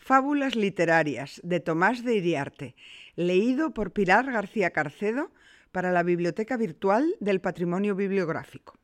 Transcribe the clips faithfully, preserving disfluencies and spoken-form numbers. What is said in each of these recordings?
Fábulas literarias de Tomás de Iriarte, leído por Pilar García Carcedo para la Biblioteca Virtual del Patrimonio Bibliográfico.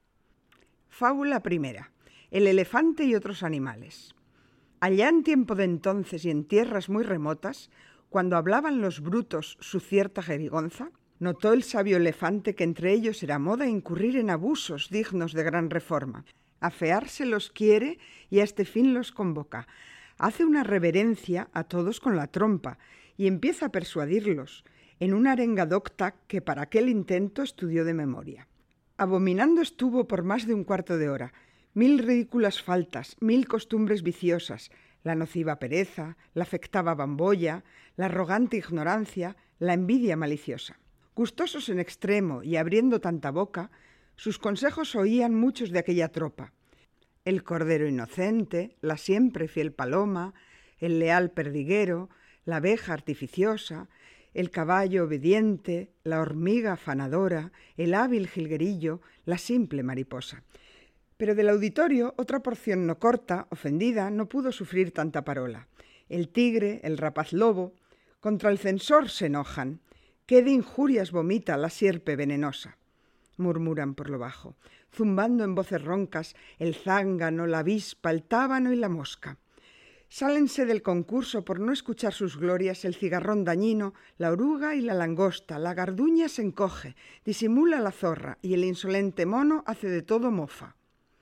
Fábula primera. El elefante y otros animales. Allá en tiempo de entonces y en tierras muy remotas, cuando hablaban los brutos su cierta jerigonza, notó el sabio elefante que entre ellos era moda incurrir en abusos dignos de gran reforma. Afearse los quiere y a este fin los convoca. Hace una reverencia a todos con la trompa y empieza a persuadirlos en una arenga docta que para aquel intento estudió de memoria. Abominando estuvo por más de un cuarto de hora, mil ridículas faltas, mil costumbres viciosas, la nociva pereza, la afectava bambolla, la arrogante ignorancia, la envidia maliciosa. Gustosos en extremo y abriendo tanta boca, sus consejos oían muchos de aquella tropa. El cordero inocente, la siempre fiel paloma, el leal perdiguero, la abeja artificiosa, el caballo obediente, la hormiga afanadora, el hábil jilguerillo, la simple mariposa. Pero del auditorio, otra porción no corta, ofendida, no pudo sufrir tanta parola. El tigre, el rapaz lobo, contra el censor se enojan. ¿Qué de injurias vomita la sierpe venenosa? Murmuran por lo bajo, zumbando en voces roncas el zángano, la avispa, el tábano y la mosca. Sálense del concurso por no escuchar sus glorias el cigarrón dañino, la oruga y la langosta, la garduña se encoge, disimula la zorra y el insolente mono hace de todo mofa.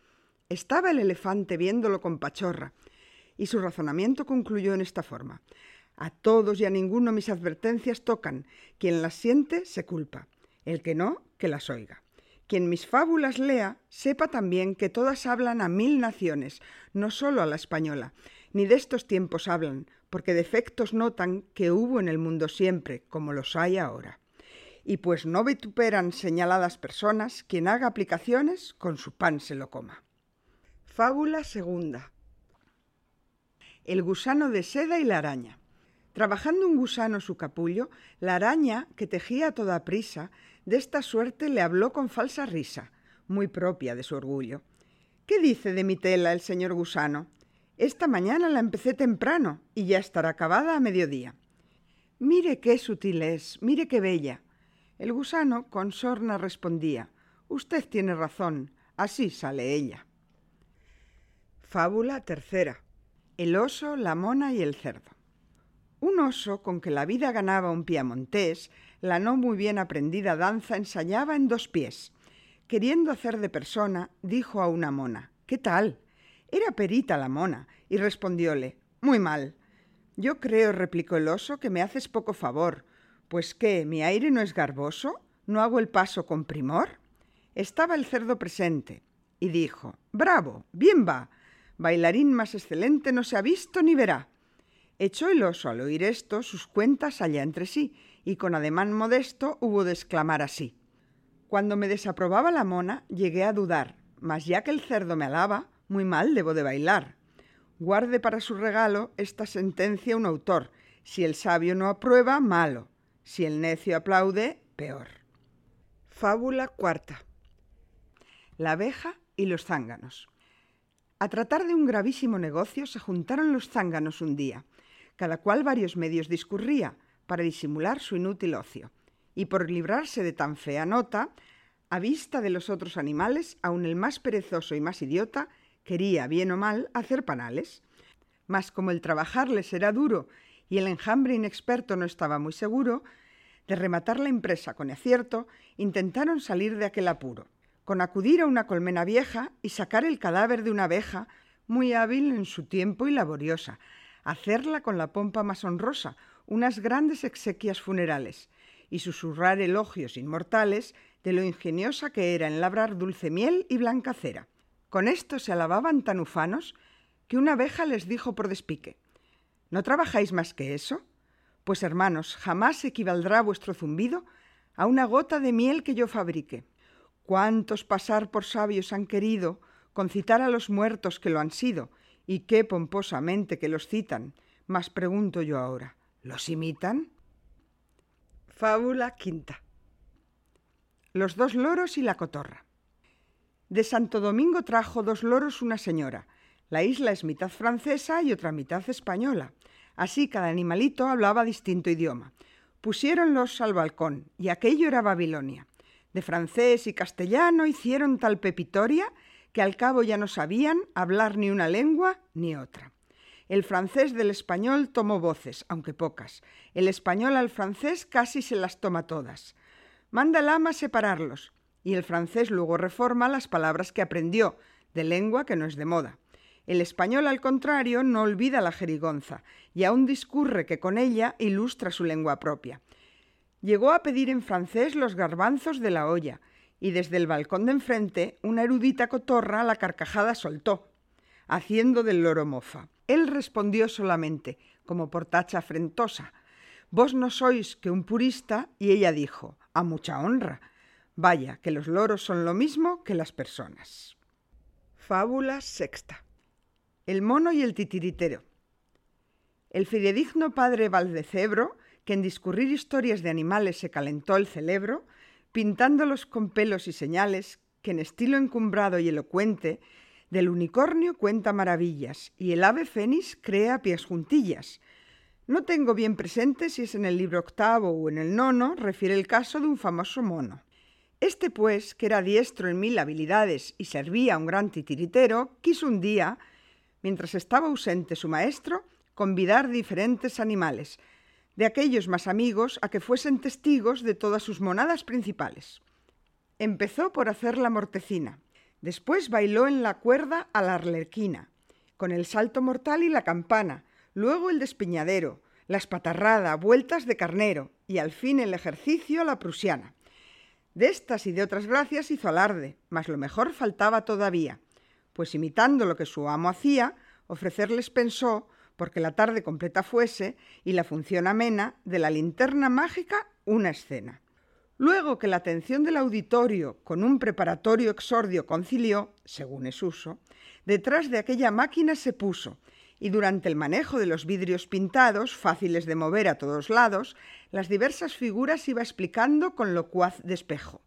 Estaba el elefante viéndolo con pachorra y su razonamiento concluyó en esta forma. A todos y a ninguno mis advertencias tocan, quien las siente se culpa, el que no, que las oiga. Quien mis fábulas lea, sepa también que todas hablan a mil naciones, no solo a la española, ni de estos tiempos hablan, porque defectos notan que hubo en el mundo siempre, como los hay ahora. Y pues no vituperan señaladas personas, quien haga aplicaciones, con su pan se lo coma. Fábula segunda. El gusano de seda y la araña. Trabajando un gusano su capullo, la araña, que tejía a toda prisa, de esta suerte le habló con falsa risa, muy propia de su orgullo. ¿Qué dice de mi tela el señor gusano? Esta mañana la empecé temprano y ya estará acabada a mediodía. Mire qué sutil es, mire qué bella. El gusano con sorna respondía, usted tiene razón, así sale ella. Fábula tercera. El oso, la mona y el cerdo. Un oso, con que la vida ganaba un piamontés, la no muy bien aprendida danza ensayaba en dos pies. Queriendo hacer de persona, dijo a una mona, ¿qué tal? Era perita la mona, y respondióle, muy mal. Yo creo, replicó el oso, que me haces poco favor. Pues qué, ¿mi aire no es garboso? ¿No hago el paso con primor? Estaba el cerdo presente, y dijo, bravo, bien va, bailarín más excelente no se ha visto ni verá. Echó el oso al oír esto sus cuentas allá entre sí, y con ademán modesto hubo de exclamar así. Cuando me desaprobaba la mona, llegué a dudar, mas ya que el cerdo me alaba, muy mal debo de bailar. Guarde para su regalo esta sentencia un autor, si el sabio no aprueba, malo, si el necio aplaude, peor. Fábula cuarta. La abeja y los zánganos. A tratar de un gravísimo negocio se juntaron los zánganos un día, cada cual varios medios discurría para disimular su inútil ocio, y por librarse de tan fea nota, a vista de los otros animales, aun el más perezoso y más idiota, quería, bien o mal, hacer panales. Mas como el trabajar les era duro y el enjambre inexperto no estaba muy seguro, de rematar la empresa con acierto, intentaron salir de aquel apuro, con acudir a una colmena vieja y sacar el cadáver de una abeja, muy hábil en su tiempo y laboriosa, hacerla con la pompa más honrosa, unas grandes exequias funerales, y susurrar elogios inmortales de lo ingeniosa que era en labrar dulce miel y blanca cera. Con esto se alababan tan ufanos que una abeja les dijo por despique, ¿no trabajáis más que eso? Pues hermanos, jamás equivaldrá vuestro zumbido a una gota de miel que yo fabrique. ¿Cuántos pasar por sabios han querido concitar a los muertos que lo han sido, y qué pomposamente que los citan? Mas pregunto yo ahora, ¿los imitan? Fábula quinta. Los dos loros y la cotorra. De Santo Domingo trajo dos loros una señora. La isla es mitad francesa y otra mitad española. Así cada animalito hablaba distinto idioma. Pusiéronlos al balcón, y aquello era Babilonia. De francés y castellano hicieron tal pepitoria que al cabo ya no sabían hablar ni una lengua ni otra. El francés del español tomó voces, aunque pocas. El español al francés casi se las toma todas. Manda el ama separarlos, y el francés luego reforma las palabras que aprendió, de lengua que no es de moda. El español, al contrario, no olvida la jerigonza, y aún discurre que con ella ilustra su lengua propia. Llegó a pedir en francés los garbanzos de la olla, y desde el balcón de enfrente una erudita cotorra la carcajada soltó, haciendo del loro mofa. Él respondió solamente, como por tacha afrentosa: «Vos no sois que un purista», y ella dijo: «A mucha honra. Vaya, que los loros son lo mismo que las personas». Fábula sexta. El mono y el titiritero. El fidedigno padre Valdecebro, que en discurrir historias de animales se calentó el cerebro, pintándolos con pelos y señales, que en estilo encumbrado y elocuente del unicornio cuenta maravillas, y el ave fénix crea pies juntillas. No tengo bien presente si es en el libro octavo o en el nono, refiere el caso de un famoso mono. Este, pues, que era diestro en mil habilidades y servía a un gran titiritero, quiso un día, mientras estaba ausente su maestro, convidar diferentes animales, de aquellos más amigos, a que fuesen testigos de todas sus monadas principales. Empezó por hacer la mortecina, después bailó en la cuerda a la arlequina, con el salto mortal y la campana, luego el despeñadero, la espatarrada, vueltas de carnero, y al fin el ejercicio a la prusiana. De estas y de otras gracias hizo alarde, mas lo mejor faltaba todavía, pues imitando lo que su amo hacía, ofrecerles pensó, porque la tarde completa fuese y la función amena, de la linterna mágica una escena. Luego que la atención del auditorio con un preparatorio exordio concilió, según es uso, detrás de aquella máquina se puso, y durante el manejo de los vidrios pintados, fáciles de mover a todos lados, las diversas figuras iba explicando con locuaz despejo.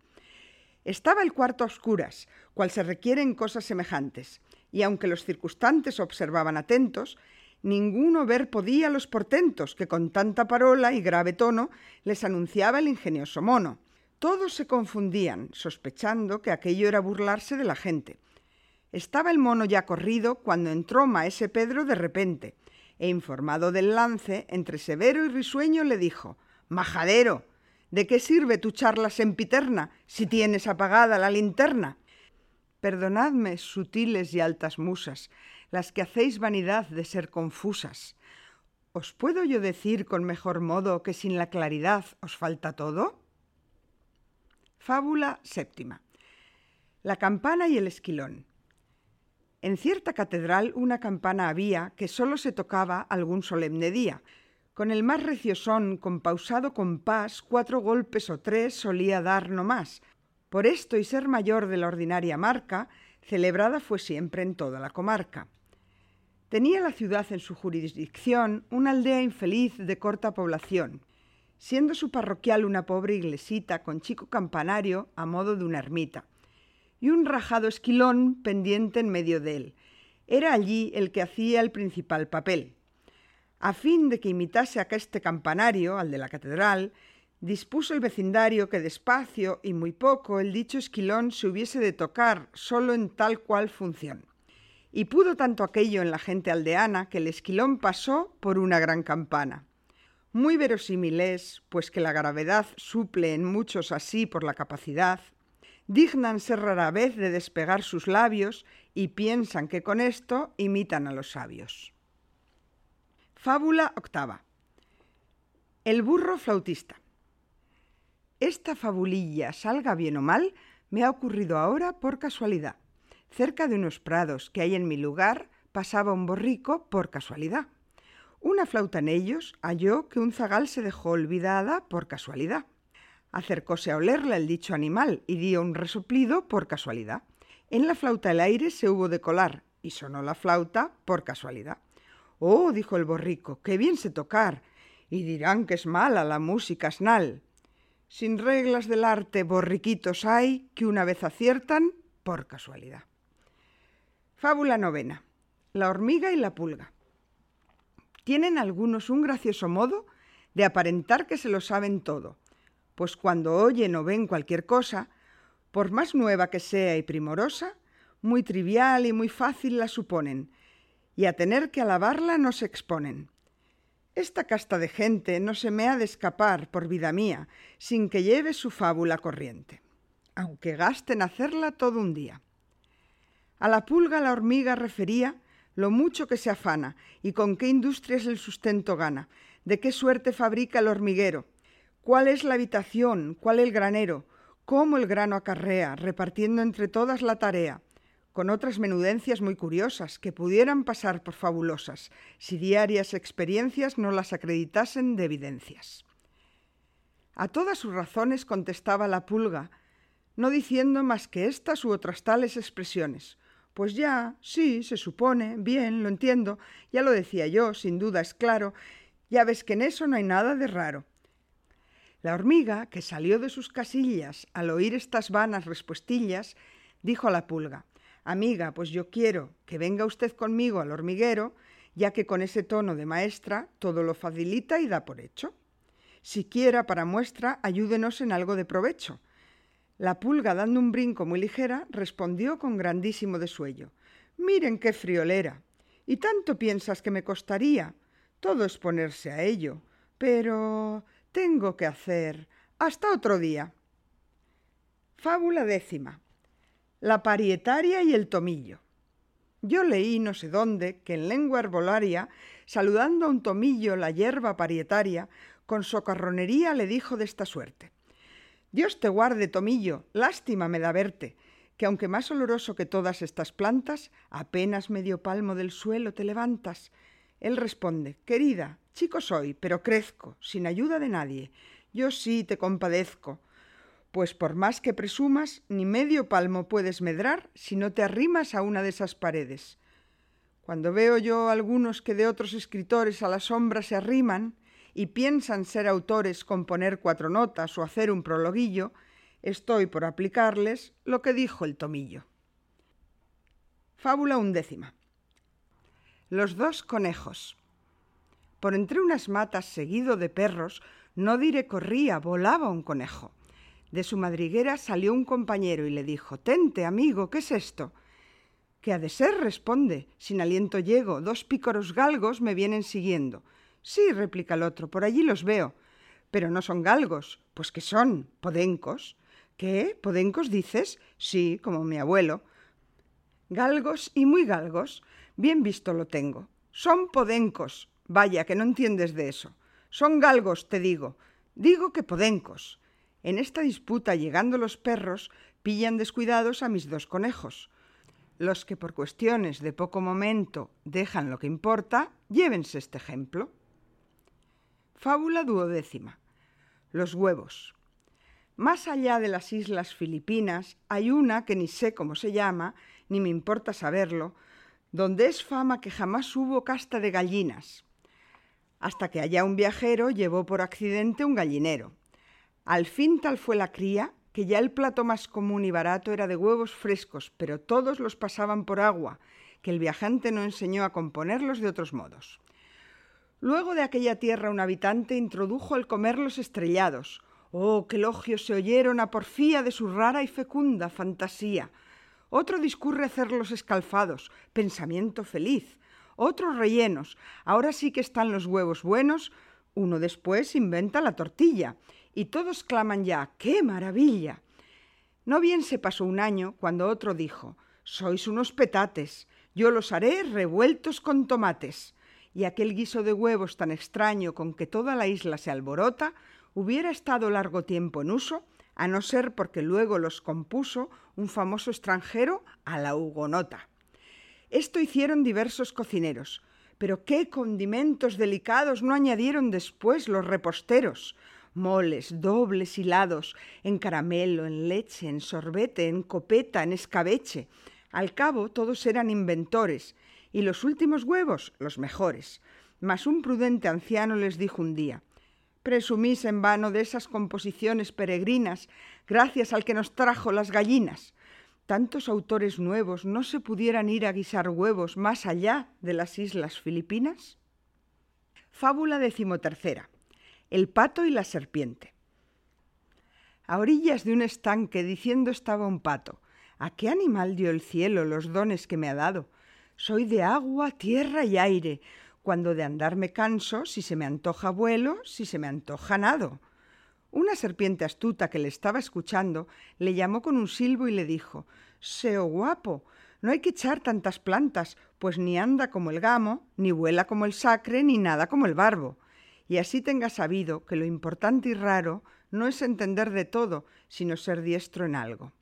Estaba el cuarto a oscuras, cual se requiere en cosas semejantes, y aunque los circunstantes observaban atentos, ninguno ver podía los portentos que con tanta parola y grave tono les anunciaba el ingenioso mono. Todos se confundían, sospechando que aquello era burlarse de la gente. Estaba el mono ya corrido cuando entró maese Pedro de repente, e informado del lance, entre severo y risueño le dijo: «Majadero, ¿de qué sirve tu charla sempiterna si tienes apagada la linterna? Perdonadme, sutiles y altas musas, las que hacéis vanidad de ser confusas. ¿Os puedo yo decir con mejor modo que sin la claridad os falta todo?» Fábula séptima. La campana y el esquilón. En cierta catedral una campana había que sólo se tocaba algún solemne día. Con el más recio son, con pausado compás, cuatro golpes o tres solía dar no más. Por esto y ser mayor de la ordinaria marca, celebrada fue siempre en toda la comarca. Tenía la ciudad en su jurisdicción una aldea infeliz de corta población, siendo su parroquial una pobre iglesita con chico campanario a modo de una ermita, y un rajado esquilón pendiente en medio de él. Era allí el que hacía el principal papel. A fin de que imitase aqueste campanario, al de la catedral, dispuso el vecindario que despacio y muy poco el dicho esquilón se hubiese de tocar solo en tal cual función. Y pudo tanto aquello en la gente aldeana que el esquilón pasó por una gran campana. Muy verosímil es, pues que la gravedad suple en muchos así por la capacidad, dignan ser rara vez de despegar sus labios y piensan que con esto imitan a los sabios. Fábula octava. El burro flautista. Esta fabulilla, salga bien o mal, me ha ocurrido ahora por casualidad. Cerca de unos prados que hay en mi lugar pasaba un borrico por casualidad. Una flauta en ellos halló que un zagal se dejó olvidada por casualidad. Acercóse a olerla el dicho animal y dio un resoplido por casualidad. En la flauta el aire se hubo de colar y sonó la flauta por casualidad. «Oh», dijo el borrico, «qué bien sé tocar, y dirán que es mala la música asnal. Sin reglas del arte borriquitos hay que una vez aciertan por casualidad». Fábula novena. La hormiga y la pulga. Tienen algunos un gracioso modo de aparentar que se lo saben todo, pues cuando oyen o ven cualquier cosa, por más nueva que sea y primorosa, muy trivial y muy fácil la suponen, y a tener que alabarla no se exponen. Esta casta de gente no se me ha de escapar, por vida mía, sin que lleve su fábula corriente, aunque gaste en hacerla todo un día. A la pulga la hormiga refería lo mucho que se afana y con qué industrias el sustento gana, de qué suerte fabrica el hormiguero, cuál es la habitación, cuál el granero, cómo el grano acarrea, repartiendo entre todas la tarea, con otras menudencias muy curiosas que pudieran pasar por fabulosas, si diarias experiencias no las acreditasen de evidencias. A todas sus razones contestaba la pulga, no diciendo más que estas u otras tales expresiones. Pues ya, sí, se supone, bien, lo entiendo, ya lo decía yo, sin duda es claro, ya ves que en eso no hay nada de raro. La hormiga, que salió de sus casillas al oír estas vanas respuestillas, dijo a la pulga, amiga, pues yo quiero que venga usted conmigo al hormiguero, ya que con ese tono de maestra todo lo facilita y da por hecho. Siquiera para muestra, ayúdenos en algo de provecho. La pulga, dando un brinco muy ligera, respondió con grandísimo desuello, miren qué friolera, ¿y tanto piensas que me costaría? Todo es ponerse a ello, pero tengo que hacer. Hasta otro día. Fábula décima. La parietaria y el tomillo. Yo leí no sé dónde que en lengua herbolaria, saludando a un tomillo la hierba parietaria, con socarronería le dijo de esta suerte. Dios te guarde, tomillo, lástima me da verte, que aunque más oloroso que todas estas plantas, apenas medio palmo del suelo te levantas. Él responde, querida, chico soy, pero crezco, sin ayuda de nadie. Yo sí te compadezco, pues por más que presumas, ni medio palmo puedes medrar si no te arrimas a una de esas paredes. Cuando veo yo algunos que de otros escritores a la sombra se arriman y piensan ser autores con poner cuatro notas o hacer un prologuillo, estoy por aplicarles lo que dijo el tomillo. Fábula undécima. Los dos conejos. Por entre unas matas seguido de perros, no diré corría, volaba un conejo. De su madriguera salió un compañero y le dijo, «Tente, amigo, ¿qué es esto?» «¿Qué ha de ser?», responde, «sin aliento llego, dos pícoros galgos me vienen siguiendo». «Sí», replica el otro, «por allí los veo». «Pero no son galgos». «Pues ¿qué son?». «Podencos». «¿Qué? ¿Podencos dices?» «Sí, como mi abuelo». «Galgos y muy galgos. Bien visto lo tengo. Son podencos». «Vaya, que no entiendes de eso». «Son galgos, te digo». «Digo que podencos». En esta disputa, llegando los perros, pillan descuidados a mis dos conejos. Los que por cuestiones de poco momento dejan lo que importa, llévense este ejemplo. Fábula duodécima. Los huevos. Más allá de las islas Filipinas hay una que ni sé cómo se llama, ni me importa saberlo, donde es fama que jamás hubo casta de gallinas. Hasta que allá un viajero llevó por accidente un gallinero. Al fin tal fue la cría que ya el plato más común y barato era de huevos frescos, pero todos los pasaban por agua, que el viajante no enseñó a componerlos de otros modos. Luego de aquella tierra un habitante introdujo el comerlos estrellados. ¡Oh, qué elogios se oyeron a porfía de su rara y fecunda fantasía! Otro discurre hacerlos escalfados, pensamiento feliz. Otros rellenos, ahora sí que están los huevos buenos. Uno después inventa la tortilla. Y todos claman ya, ¡qué maravilla! No bien se pasó un año cuando otro dijo, «Sois unos petates, yo los haré revueltos con tomates». Y aquel guiso de huevos tan extraño con que toda la isla se alborota, hubiera estado largo tiempo en uso, a no ser porque luego los compuso un famoso extranjero a la hugonota. Esto hicieron diversos cocineros, pero qué condimentos delicados no añadieron después los reposteros. Moles, dobles hilados, en caramelo, en leche, en sorbete, en copeta, en escabeche. Al cabo todos eran inventores, y los últimos huevos los mejores. Mas un prudente anciano les dijo un día, «Presumís en vano de esas composiciones peregrinas, gracias al que nos trajo las gallinas. Tantos autores nuevos no se pudieran ir a guisar huevos más allá de las islas Filipinas». Fábula decimotercera. El pato y la serpiente. A orillas de un estanque diciendo estaba un pato: ¿a qué animal dio el cielo los dones que me ha dado? Soy de agua, tierra y aire. Cuando de andar me canso, si se me antoja vuelo, si se me antoja nado. Una serpiente astuta que le estaba escuchando le llamó con un silbo y le dijo: «Seo guapo, no hay que echar tantas plantas, pues ni anda como el gamo, ni vuela como el sacre, ni nada como el barbo. Y así tengas sabido que lo importante y raro no es entender de todo, sino ser diestro en algo».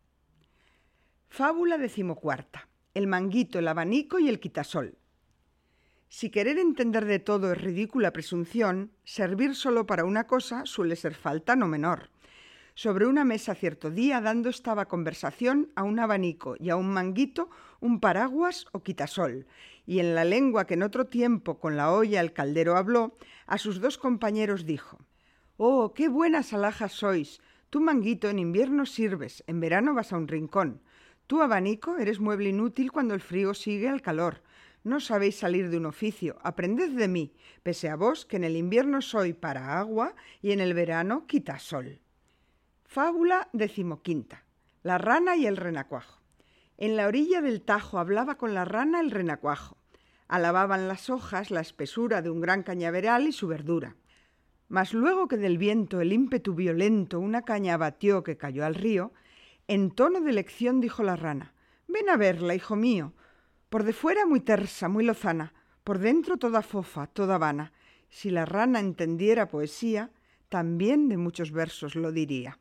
Fábula decimocuarta. El manguito, el abanico y el quitasol. Si querer entender de todo es ridícula presunción, servir solo para una cosa suele ser falta no menor. Sobre una mesa cierto día dando estaba conversación a un abanico y a un manguito un paraguas o quitasol, y en la lengua que en otro tiempo con la olla el caldero habló, a sus dos compañeros dijo: «Oh, qué buenas alhajas sois! Tú, manguito, en invierno sirves, en verano vas a un rincón. Tú, abanico, eres mueble inútil cuando el frío sigue al calor. No sabéis salir de un oficio, aprended de mí, pese a vos que en el invierno soy para agua y en el verano quitasol». Fábula decimoquinta. La rana y el renacuajo. En la orilla del Tajo hablaba con la rana el renacuajo. Alababan las hojas la espesura de un gran cañaveral y su verdura. Mas luego que del viento el ímpetu violento una caña abatió que cayó al río, en tono de lección dijo la rana: «Ven a verla, hijo mío. Por de fuera muy tersa, muy lozana, por dentro toda fofa, toda vana. Si la rana entendiera poesía, también de muchos versos lo diría».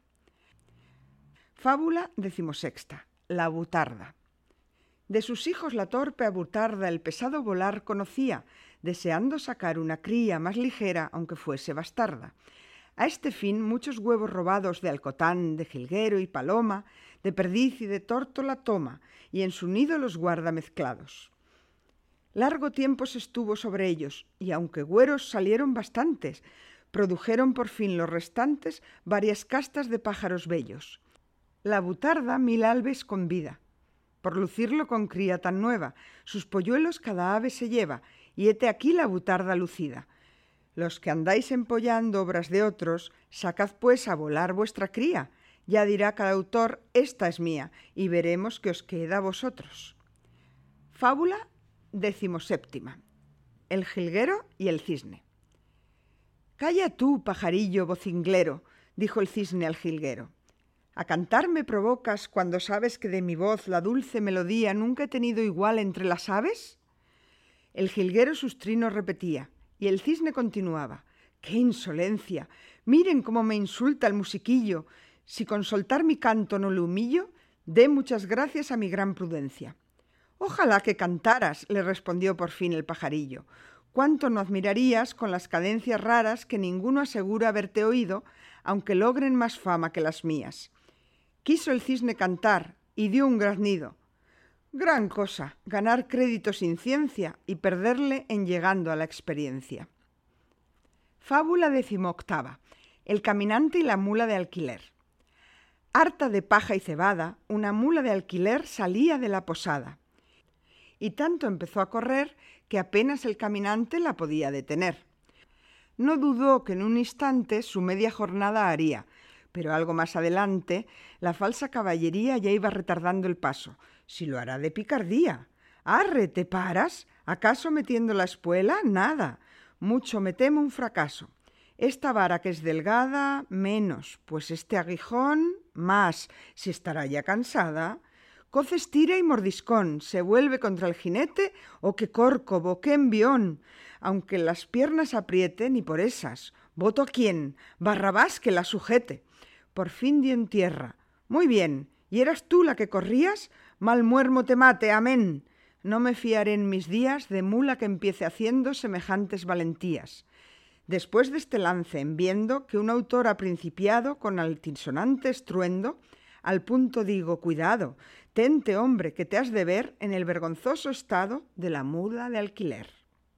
Fábula decimosexta. La abutarda. De sus hijos la torpe abutarda el pesado volar conocía, deseando sacar una cría más ligera aunque fuese bastarda. A este fin muchos huevos robados de alcotán, de jilguero y paloma, de perdiz y de tórtola toma, y en su nido los guarda mezclados. Largo tiempo se estuvo sobre ellos, y aunque güeros salieron bastantes, produjeron por fin los restantes varias castas de pájaros bellos. La abutarda mil alves convida, por lucirlo con cría tan nueva, sus polluelos cada ave se lleva, y hete aquí la abutarda lucida. Los que andáis empollando obras de otros, sacad pues a volar vuestra cría, ya dirá cada autor: esta es mía, y veremos qué os queda a vosotros. Fábula decimoséptima. El jilguero y el cisne. «Calla tú, pajarillo vocinglero», dijo el cisne al jilguero. «A cantar me provocas cuando sabes que de mi voz la dulce melodía nunca he tenido igual entre las aves». El jilguero sus trinos repetía, y el cisne continuaba: «¡Qué insolencia! Miren cómo me insulta el musiquillo. Si con soltar mi canto no le humillo, dé muchas gracias a mi gran prudencia». «Ojalá que cantaras», le respondió por fin el pajarillo. «Cuánto no admirarías con las cadencias raras que ninguno asegura haberte oído, aunque logren más fama que las mías». Quiso el cisne cantar y dio un graznido. Gran cosa, ganar crédito sin ciencia y perderle en llegando a la experiencia. Fábula decimoctava. El caminante y la mula de alquiler. Harta de paja y cebada, una mula de alquiler salía de la posada. Y tanto empezó a correr que apenas el caminante la podía detener. No dudó que en un instante su media jornada haría, pero algo más adelante la falsa caballería ya iba retardando el paso. Si lo hará de picardía. «Arre, ¿te paras? ¿Acaso metiendo la espuela? Nada. Mucho me temo un fracaso. Esta vara que es delgada, menos, pues este aguijón, más, si estará ya cansada. Coces tira y mordiscón, se vuelve contra el jinete, o qué córcovo, qué envión. Aunque las piernas aprieten y por esas, ¿voto a quién? Barrabás que la sujete». Por fin dio en tierra. «Muy bien, ¿y eras tú la que corrías? Mal muermo te mate, amén. No me fiaré en mis días de mula que empiece haciendo semejantes valentías». Después de este lance, en viendo que un autor ha principiado con altisonante estruendo, al punto digo: cuidado, tente, hombre, que te has de ver en el vergonzoso estado de la mula de alquiler.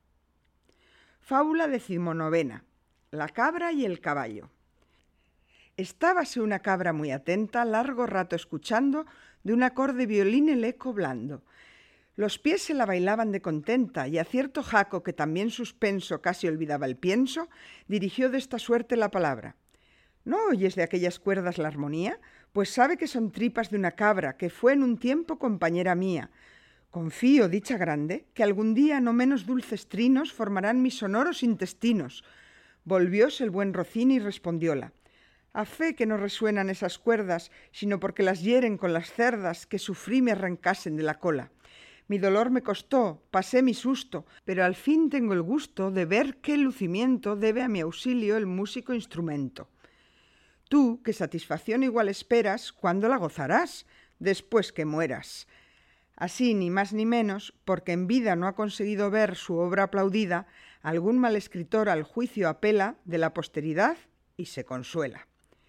Fábula decimonovena. La cabra y el caballo. Estábase una cabra muy atenta, largo rato escuchando de un acorde violín el eco blando. Los pies se la bailaban de contenta, y a cierto jaco que también suspenso casi olvidaba el pienso, dirigió de esta suerte la palabra. ¿No oyes de aquellas cuerdas la armonía? Pues sabe que son tripas de una cabra que fue en un tiempo compañera mía. Confío, dicha grande, que algún día no menos dulces trinos formarán mis sonoros intestinos. Volvióse el buen Rocín y respondióla. A fe que no resuenan esas cuerdas, sino porque las hieren con las cerdas que sufrí me arrancasen de la cola. Mi dolor me costó, pasé mi susto, pero al fin tengo el gusto de ver qué lucimiento debe a mi auxilio el músico instrumento. Tú, que satisfacción igual esperas, ¿cuándo la gozarás? Después que mueras. Así, ni más ni menos, porque en vida no ha conseguido ver su obra aplaudida, algún mal escritor al juicio apela de la posteridad y se consuela.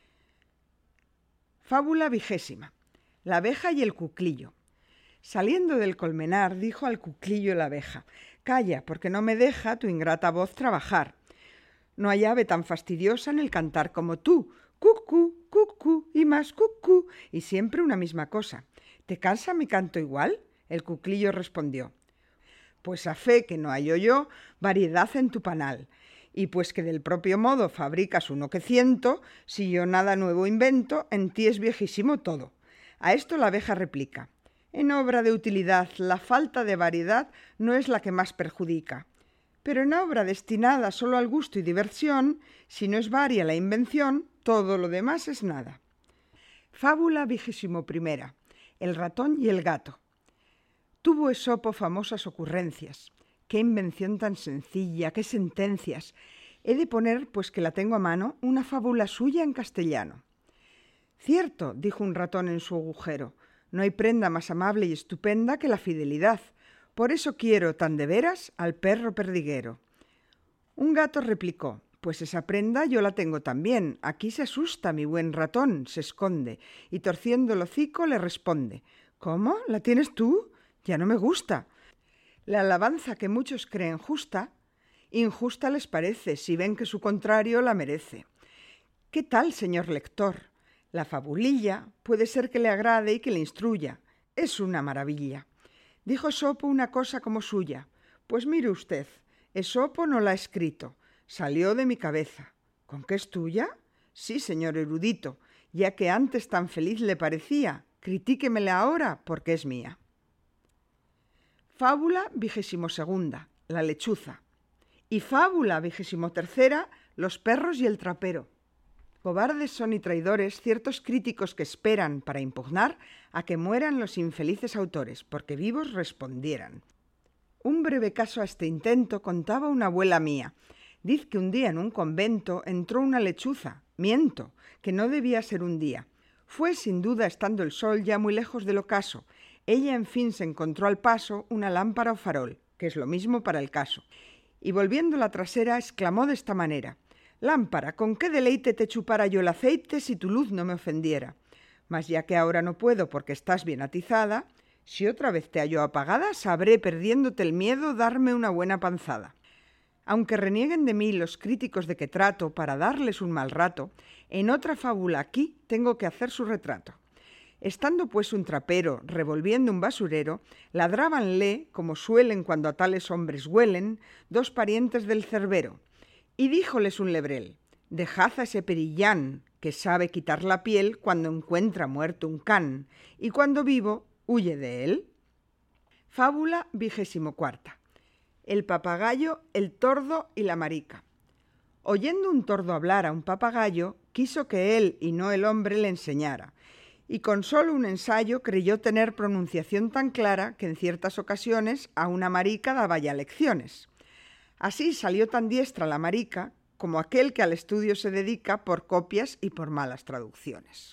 Fábula vigésima. La abeja y el cuclillo. Saliendo del colmenar, dijo al cuclillo la abeja, «Calla, porque no me deja tu ingrata voz trabajar. No hay ave tan fastidiosa en el cantar como tú, cucú, cucú y más cucú, y siempre una misma cosa. ¿Te cansa mi canto igual?». El cuclillo respondió, «Pues a fe que no hallo yo variedad en tu panal, y pues que del propio modo fabricas uno que ciento, si yo nada nuevo invento, en ti es viejísimo todo». A esto la abeja replica, «En obra de utilidad la falta de variedad no es la que más perjudica, pero en obra destinada solo al gusto y diversión, si no es varia la invención, todo lo demás es nada». Fábula vigésimo primera. El ratón y el gato. Tuvo Esopo famosas ocurrencias. Qué invención tan sencilla, qué sentencias. He de poner, pues que la tengo a mano, una fábula suya en castellano. Cierto, dijo un ratón en su agujero, no hay prenda más amable y estupenda que la fidelidad. Por eso quiero tan de veras al perro perdiguero. Un gato replicó, pues esa prenda yo la tengo también. Aquí se asusta mi buen ratón, se esconde, y torciendo el hocico le responde, ¿cómo? ¿La tienes tú? Ya no me gusta. La alabanza que muchos creen justa, injusta les parece si ven que su contrario la merece. ¿Qué tal, señor lector? La fabulilla puede ser que le agrade y que le instruya. Es una maravilla. Dijo Esopo una cosa como suya. Pues mire usted, Esopo no la ha escrito. Salió de mi cabeza. ¿Con qué es tuya? Sí, señor erudito, ya que antes tan feliz le parecía. Critíquemela ahora porque es mía. Fábula vigésimo segunda. La lechuza. Y fábula vigésimo tercera. Los perros y el trapero. Cobardes son y traidores ciertos críticos que esperan, para impugnar, a que mueran los infelices autores, porque vivos respondieran. Un breve caso a este intento contaba una abuela mía. Diz que un día en un convento entró una lechuza, miento, que no debía ser un día. Fue sin duda estando el sol ya muy lejos del ocaso. Ella en fin se encontró al paso una lámpara o farol, que es lo mismo para el caso, y volviendo la trasera exclamó de esta manera, «Lámpara, ¿con qué deleite te chupara yo el aceite si tu luz no me ofendiera? Mas ya que ahora no puedo porque estás bien atizada, si otra vez te hallo apagada, sabré, perdiéndote el miedo, darme una buena panzada». Aunque renieguen de mí los críticos de que trato para darles un mal rato, en otra fábula aquí tengo que hacer su retrato. Estando pues un trapero revolviendo un basurero, ladrábanle, como suelen cuando a tales hombres huelen, dos parientes del cerbero. Y díjoles un lebrel, «Dejad a ese perillán, que sabe quitar la piel cuando encuentra muerto un can, y cuando vivo huye de él». Fábula vigésimo cuarta. El papagayo, el tordo y la marica. Oyendo un tordo hablar a un papagayo, quiso que él y no el hombre le enseñara, y con solo un ensayo creyó tener pronunciación tan clara que en ciertas ocasiones a una marica daba ya lecciones. Así salió tan diestra la marica como aquel que al estudio se dedica por copias y por malas traducciones.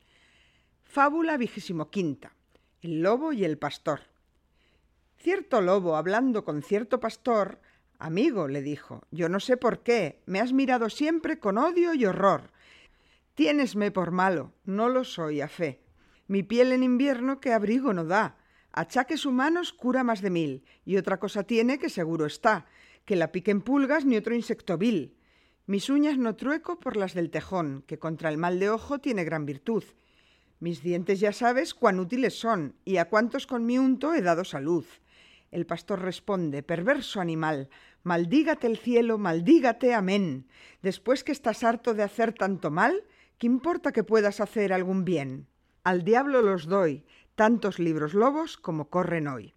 Fábula vigésimo quinta. El lobo y el pastor. Cierto lobo, hablando con cierto pastor, «Amigo», le dijo, «yo no sé por qué, me has mirado siempre con odio y horror. Tiénesme por malo, no lo soy a fe. Mi piel en invierno que abrigo no da. Achaques humanos cura más de mil, y otra cosa tiene que seguro está, que la piquen pulgas ni otro insecto vil. Mis uñas no trueco por las del tejón, que contra el mal de ojo tiene gran virtud. Mis dientes ya sabes cuán útiles son, y a cuántos con mi unto he dado salud. El pastor responde: perverso animal, maldígate el cielo, maldígate, amén. Después que estás harto de hacer tanto mal, ¿qué importa que puedas hacer algún bien? Al diablo los doy, tantos libros lobos como corren hoy.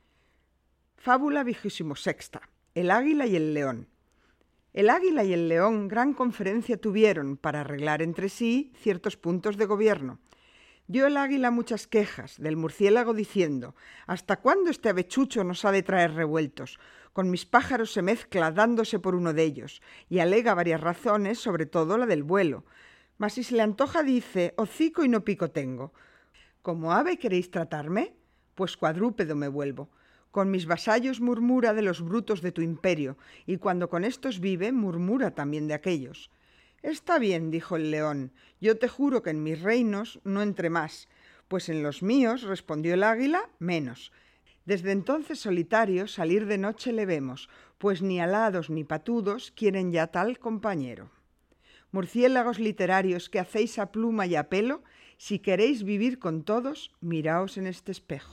Fábula vigésimo sexta. El águila y el león. El águila y el león gran conferencia tuvieron para arreglar entre sí ciertos puntos de gobierno. Dio el águila muchas quejas del murciélago diciendo: ¿hasta cuándo este avechucho nos ha de traer revueltos? Con mis pájaros se mezcla dándose por uno de ellos, y alega varias razones, sobre todo la del vuelo. Mas si se le antoja dice: hocico y no pico tengo. ¿Como ave queréis tratarme? Pues cuadrúpedo me vuelvo. Con mis vasallos murmura de los brutos de tu imperio, y cuando con estos vive, murmura también de aquellos. Está bien, dijo el león, yo te juro que en mis reinos no entre más, pues en los míos, respondió el águila, menos. Desde entonces solitario salir de noche le vemos, pues ni alados ni patudos quieren ya tal compañero. Murciélagos literarios que hacéis a pluma y a pelo, si queréis vivir con todos, miraos en este espejo.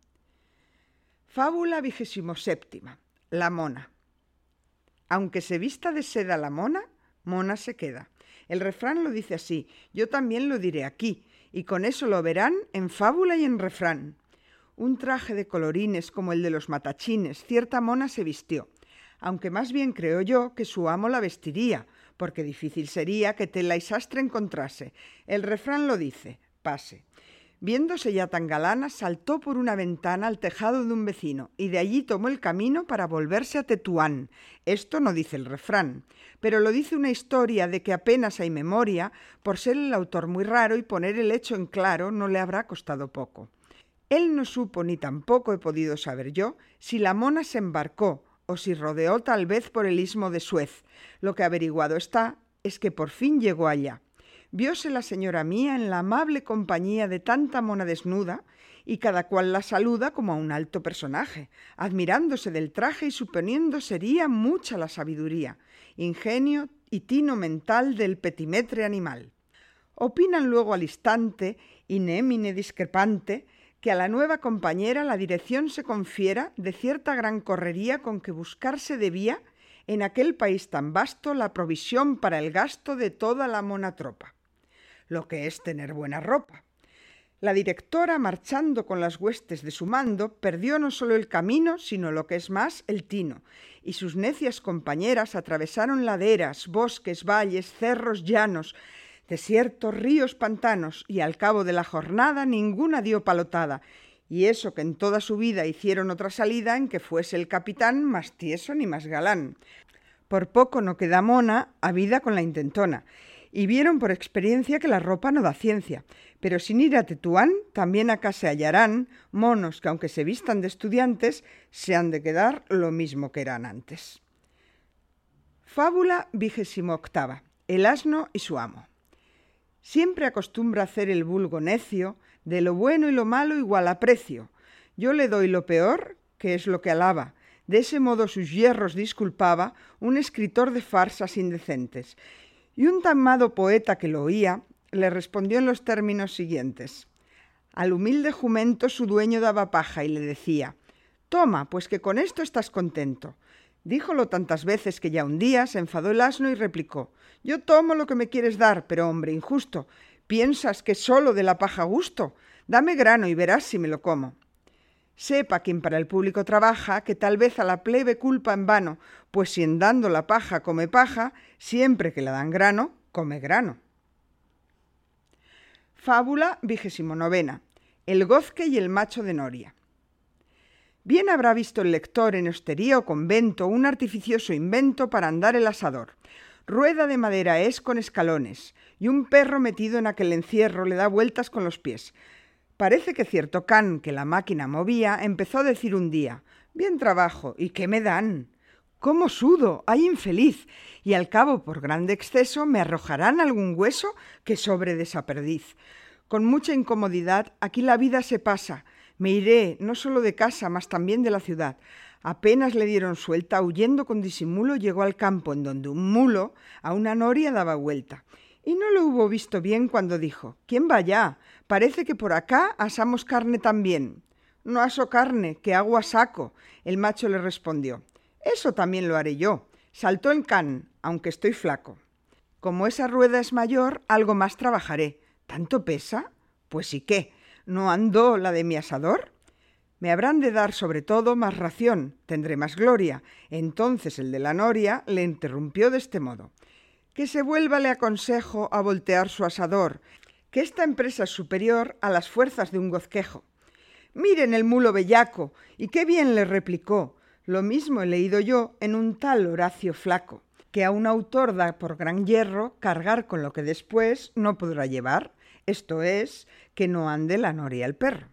Fábula vigésimo séptima. La mona. Aunque se vista de seda la mona, mona se queda. El refrán lo dice así, yo también lo diré aquí, y con eso lo verán en fábula y en refrán. Un traje de colorines como el de los matachines, cierta mona se vistió, aunque más bien creo yo que su amo la vestiría, porque difícil sería que tela y sastre encontrase. El refrán lo dice, pase. Viéndose ya tan galana, saltó por una ventana al tejado de un vecino y de allí tomó el camino para volverse a Tetuán. Esto no dice el refrán, pero lo dice una historia de que apenas hay memoria, por ser el autor muy raro y poner el hecho en claro no le habrá costado poco. Él no supo, ni tampoco he podido saber yo, si la mona se embarcó o si rodeó tal vez por el istmo de Suez. Lo que averiguado está es que por fin llegó allá. Vióse la señora mía en la amable compañía de tanta mona desnuda, y cada cual la saluda como a un alto personaje, admirándose del traje y suponiendo sería mucha la sabiduría, ingenio y tino mental del petimetre animal. Opinan luego al instante, in emine discrepante, que a la nueva compañera la dirección se confiera de cierta gran correría con que buscarse debía en aquel país tan vasto la provisión para el gasto de toda la mona tropa. Lo que es tener buena ropa. La directora, marchando con las huestes de su mando, perdió no solo el camino, sino lo que es más, el tino, y sus necias compañeras atravesaron laderas, bosques, valles, cerros, llanos, desiertos, ríos, pantanos, y al cabo de la jornada ninguna dio palotada, y eso que en toda su vida hicieron otra salida en que fuese el capitán más tieso ni más galán. Por poco no queda mona a vida con la intentona, y vieron por experiencia que la ropa no da ciencia, pero sin ir a Tetuán también acá se hallarán monos que aunque se vistan de estudiantes, se han de quedar lo mismo que eran antes. Fábula vigésimo octava. El asno y su amo. Siempre acostumbra hacer el vulgo necio, de lo bueno y lo malo igual aprecio. Yo le doy lo peor, que es lo que alaba. De ese modo sus yerros disculpaba un escritor de farsas indecentes. Y un tamado poeta que lo oía le respondió en los términos siguientes. Al humilde jumento su dueño daba paja y le decía: «Toma, pues que con esto estás contento». Díjolo tantas veces que ya un día se enfadó el asno y replicó: «Yo tomo lo que me quieres dar, pero hombre injusto, ¿piensas que solo de la paja gusto? Dame grano y verás si me lo como». Sepa quien para el público trabaja que tal vez a la plebe culpa en vano, pues si en dando la paja come paja, siempre que le dan grano, come grano. Fábula vigésimo novena. El gozque y el macho de noria. Bien habrá visto el lector en hostería o convento un artificioso invento para andar el asador. Rueda de madera es con escalones, y un perro metido en aquel encierro le da vueltas con los pies. Parece que cierto can que la máquina movía empezó a decir un día: «Bien trabajo, ¿y qué me dan? ¿Cómo sudo? ¡Ay, infeliz! Y al cabo, por grande exceso, me arrojarán algún hueso que sobre de esa perdiz. Con mucha incomodidad aquí la vida se pasa. Me iré, no solo de casa, mas también de la ciudad». Apenas le dieron suelta, huyendo con disimulo, llegó al campo en donde un mulo a una noria daba vuelta. Y no lo hubo visto bien cuando dijo: «¿Quién va allá? Parece que por acá asamos carne también». No aso carne, que agua saco. El macho le respondió: eso también lo haré yo. Saltó el can, aunque estoy flaco. Como esa rueda es mayor, algo más trabajaré. ¿Tanto pesa? Pues ¿y qué? ¿No ando la de mi asador? Me habrán de dar sobre todo más ración, tendré más gloria. Entonces el de la noria le interrumpió de este modo: que se vuelva, le aconsejo, a voltear su asador, que esta empresa es superior a las fuerzas de un gozquejo. Miren el mulo bellaco, y qué bien le replicó. Lo mismo he leído yo en un tal Horacio Flaco, que a un autor da por gran hierro cargar con lo que después no podrá llevar, esto es, que no ande la noria el perro.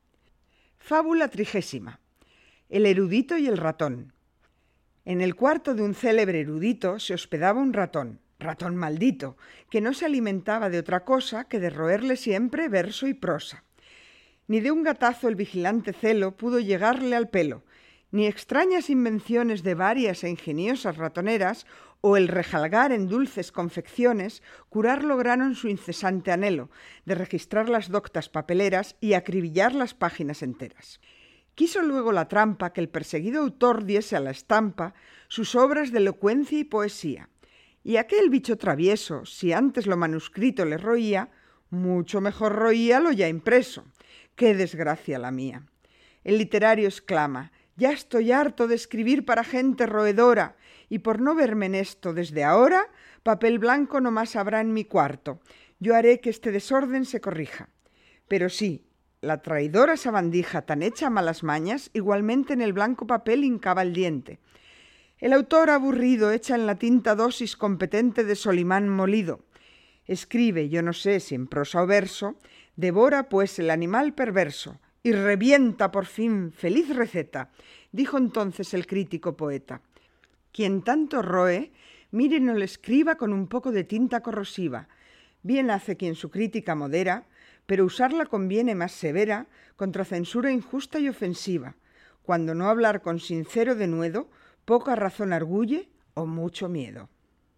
Fábula trigésima. El erudito y el ratón. En el cuarto de un célebre erudito se hospedaba un ratón, ratón maldito, que no se alimentaba de otra cosa que de roerle siempre verso y prosa. Ni de un gatazo el vigilante celo pudo llegarle al pelo, ni extrañas invenciones de varias e ingeniosas ratoneras o el rejalgar en dulces confecciones curar lograron su incesante anhelo de registrar las doctas papeleras y acribillar las páginas enteras. Quiso luego la trampa que el perseguido autor diese a la estampa sus obras de elocuencia y poesía, y aquel bicho travieso, si antes lo manuscrito le roía, mucho mejor roía lo ya impreso. ¡Qué desgracia la mía! El literario exclama: ya estoy harto de escribir para gente roedora, y por no verme en esto desde ahora, papel blanco no más habrá en mi cuarto. Yo haré que este desorden se corrija. Pero sí, la traidora sabandija, tan hecha a malas mañas, igualmente en el blanco papel hincaba el diente. El autor aburrido echa en la tinta dosis competente de Solimán molido. Escribe, yo no sé si en prosa o verso, devora pues el animal perverso, y revienta por fin, feliz receta, dijo entonces el crítico poeta. Quien tanto roe, mire no le escriba con un poco de tinta corrosiva. Bien hace quien su crítica modera, pero usarla conviene más severa contra censura injusta y ofensiva, cuando no hablar con sincero denuedo, poca razón arguye o mucho miedo.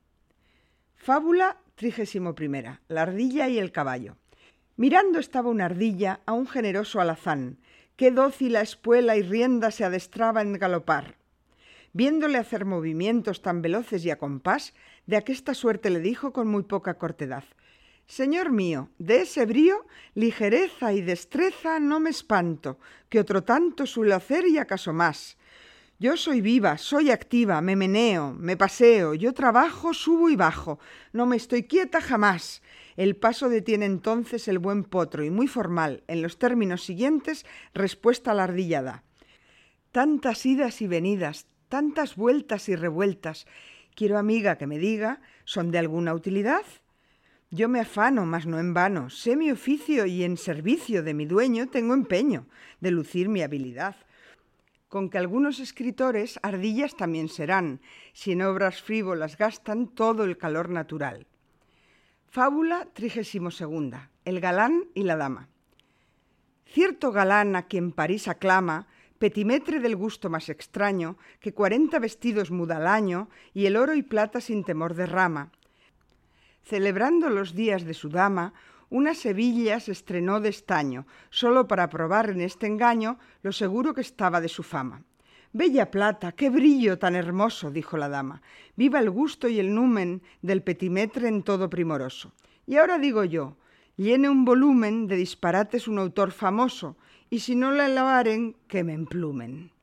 Fábula trigésimo primera. La ardilla y el caballo. Mirando estaba una ardilla a un generoso alazán, qué dócil a espuela y rienda se adestraba en galopar. Viéndole hacer movimientos tan veloces y a compás, de aquesta suerte le dijo con muy poca cortedad: Señor mío, de ese brío, ligereza y destreza no me espanto, que otro tanto suelo hacer y acaso más. Yo soy viva, soy activa, me meneo, me paseo, yo trabajo, subo y bajo, no me estoy quieta jamás. El paso detiene entonces el buen potro y muy formal, en los términos siguientes, respuesta a la ardilla da: tantas idas y venidas, tantas vueltas y revueltas, quiero, amiga, que me diga, ¿son de alguna utilidad? Yo me afano, mas no en vano, sé mi oficio y en servicio de mi dueño tengo empeño de lucir mi habilidad. Con que algunos escritores ardillas también serán, si en obras frívolas gastan todo el calor natural. Fábula trigésimo segunda. El galán y la dama. Cierto galán a quien París aclama, petimetre del gusto más extraño, que cuarenta vestidos muda al año y el oro y plata sin temor derrama. Celebrando los días de su dama, una Sevilla se estrenó de estaño, solo para probar en este engaño lo seguro que estaba de su fama. Bella plata, qué brillo tan hermoso, dijo la dama. Viva el gusto y el numen del petimetre en todo primoroso. Y ahora digo yo, llene un volumen de disparates un autor famoso, y si no la alabaren, que me emplumen.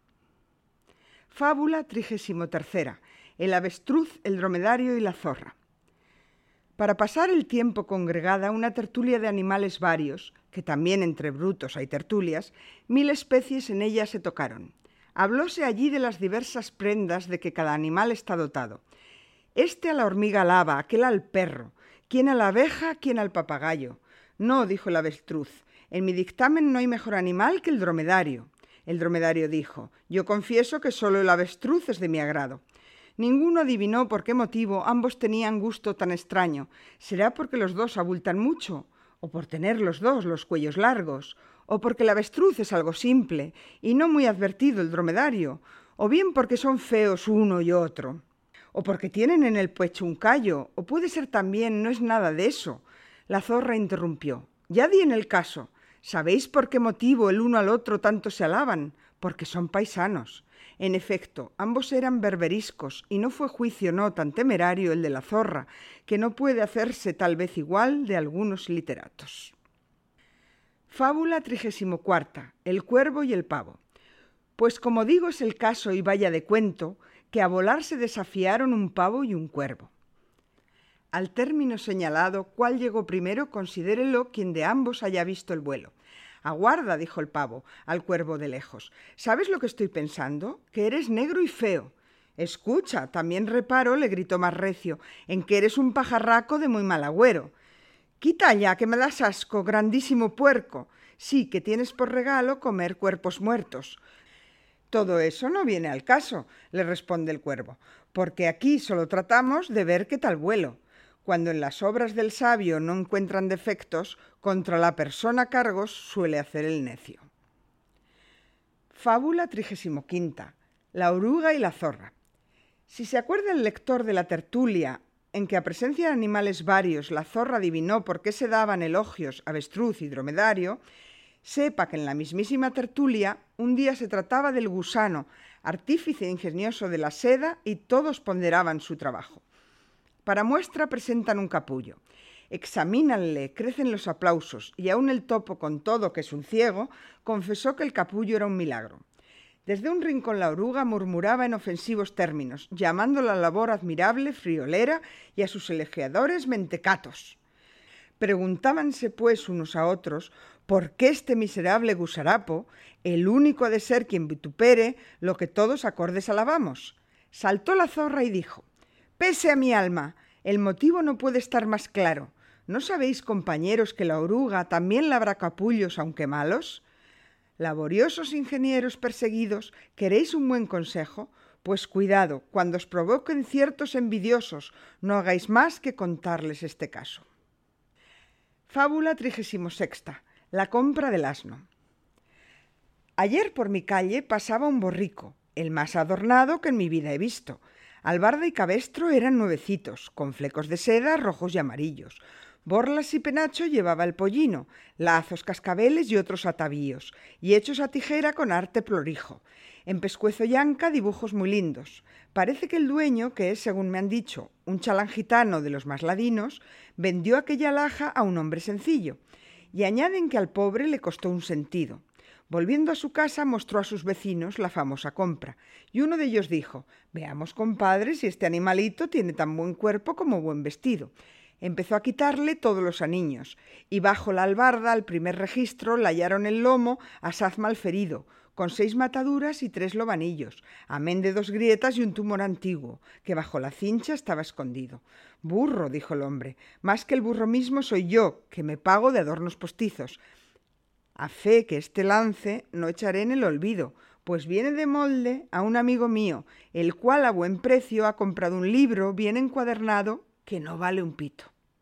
Fábula trigésimo tercera. El avestruz, el dromedario y la zorra. Para pasar el tiempo congregada una tertulia de animales varios, que también entre brutos hay tertulias, mil especies en ella se tocaron. Hablóse allí de las diversas prendas de que cada animal está dotado. Este a la hormiga alaba, aquel al perro, quién a la abeja, quién al papagayo. No, dijo el avestruz, en mi dictamen no hay mejor animal que el dromedario. El dromedario dijo, yo confieso que solo el avestruz es de mi agrado. Ninguno adivinó por qué motivo ambos tenían gusto tan extraño. ¿Será porque los dos abultan mucho? ¿O por tener los dos los cuellos largos? ¿O porque el avestruz es algo simple y no muy advertido el dromedario? ¿O bien porque son feos uno y otro? ¿O porque tienen en el pecho un callo? ¿O puede ser también no es nada de eso? La zorra interrumpió. Ya di en el caso. ¿Sabéis por qué motivo el uno al otro tanto se alaban? Porque son paisanos. En efecto, ambos eran berberiscos, y no fue juicio no tan temerario el de la zorra, que no puede hacerse tal vez igual de algunos literatos. Fábula trigésimo cuarta. El cuervo y el pavo. Pues como digo es el caso y vaya de cuento, que a volar se desafiaron un pavo y un cuervo. Al término señalado, cuál llegó primero, considérelo quien de ambos haya visto el vuelo. Aguarda, dijo el pavo al cuervo de lejos. ¿Sabes lo que estoy pensando? Que eres negro y feo. Escucha, también reparo, le gritó más recio, en que eres un pajarraco de muy mal agüero. Quita ya, que me das asco, grandísimo puerco. Sí, que tienes por regalo comer cuerpos muertos. Todo eso no viene al caso, le responde el cuervo, porque aquí solo tratamos de ver qué tal vuelo. Cuando en las obras del sabio no encuentran defectos, contra la persona cargos suele hacer el necio. Fábula trigésimo quinta. La oruga y la zorra. Si se acuerda el lector de la tertulia, en que a presencia de animales varios la zorra adivinó por qué se daban elogios avestruz y dromedario, sepa que en la mismísima tertulia un día se trataba del gusano, artífice ingenioso de la seda, y todos ponderaban su trabajo. Para muestra presentan un capullo. Examínanle, crecen los aplausos, y aun el topo, con todo que es un ciego, confesó que el capullo era un milagro. Desde un rincón la oruga murmuraba en ofensivos términos, llamando la labor admirable, friolera, y a sus elogiadores mentecatos. Preguntábanse pues unos a otros por qué este miserable gusarapo, el único ha de ser quien vitupere lo que todos acordes alabamos. Saltó la zorra y dijo: «Pese a mi alma, el motivo no puede estar más claro. ¿No sabéis, compañeros, que la oruga también labra capullos, aunque malos? Laboriosos ingenieros perseguidos, ¿queréis un buen consejo? Pues cuidado, cuando os provoquen ciertos envidiosos, no hagáis más que contarles este caso». Fábula trigésimo sexta. La compra del asno. Ayer por mi calle pasaba un borrico, el más adornado que en mi vida he visto. Albarda y cabestro eran nuevecitos, con flecos de seda rojos y amarillos. Borlas y penacho llevaba el pollino, lazos, cascabeles y otros atavíos, y hechos a tijera con arte prolijo. En pescuezo y anca dibujos muy lindos. Parece que el dueño, que es, según me han dicho, un chalán gitano de los más ladinos, vendió aquella alhaja a un hombre sencillo, y añaden que al pobre le costó un sentido. Volviendo a su casa mostró a sus vecinos la famosa compra, y uno de ellos dijo: «Veamos, compadre, si este animalito tiene tan buen cuerpo como buen vestido». Empezó a quitarle todos los aniños, y bajo la albarda, al primer registro, le hallaron el lomo asaz malferido, con seis mataduras y tres lobanillos, amén de dos grietas y un tumor antiguo, que bajo la cincha estaba escondido. «Burro», dijo el hombre, «más que el burro mismo soy yo, que me pago de adornos postizos. A fe que este lance no echaré en el olvido, pues viene de molde a un amigo mío, el cual a buen precio ha comprado un libro bien encuadernado que no vale un pito».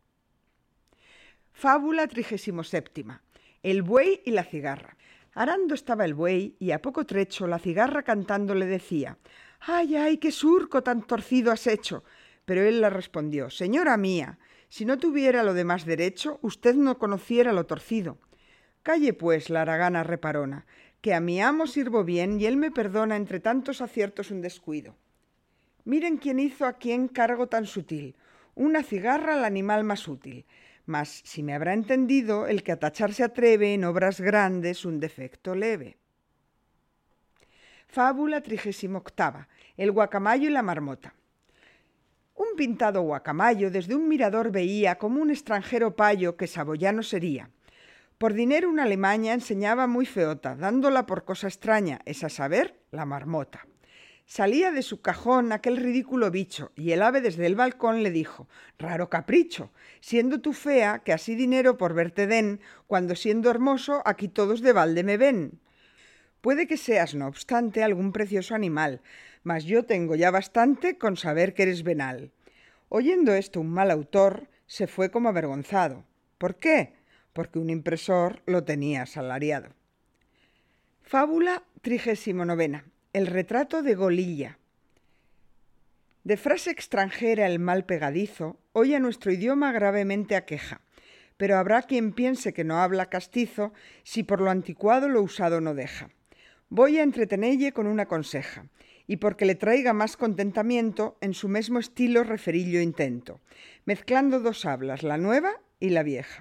Fábula trigésimo séptima. El buey y la cigarra. Arando estaba el buey, y a poco trecho la cigarra cantando le decía: «Ay, ay, qué surco tan torcido has hecho». Pero él le respondió: «Señora mía, si no tuviera lo demás derecho, usted no conociera lo torcido». «Calle pues, la haragana reparona, que a mi amo sirvo bien y él me perdona entre tantos aciertos un descuido. Miren quién hizo a quién cargo tan sutil, una cigarra al animal más útil. Mas, si me habrá entendido, el que a tachar se atreve en obras grandes un defecto leve». Fábula trigésimo octava. El guacamayo y la marmota. Un pintado guacamayo desde un mirador veía como un extranjero payo que saboyano sería. Por dinero una alemaña enseñaba muy feota, dándola por cosa extraña, es a saber, la marmota. Salía de su cajón aquel ridículo bicho, y el ave desde el balcón le dijo: «Raro capricho, siendo tú fea, que así dinero por verte den, cuando siendo hermoso aquí todos de balde me ven. Puede que seas, no obstante, algún precioso animal, mas yo tengo ya bastante con saber que eres venal». Oyendo esto un mal autor se fue como avergonzado. ¿Por qué? Porque un impresor lo tenía asalariado. Fábula trigésimo novena. El retrato de Golilla. De frase extranjera el mal pegadizo, hoy a nuestro idioma gravemente aqueja, pero habrá quien piense que no habla castizo si por lo anticuado lo usado no deja. Voy a entretenelle con una conseja, y porque le traiga más contentamiento, en su mesmo estilo referillo intento, mezclando dos hablas, la nueva y la vieja.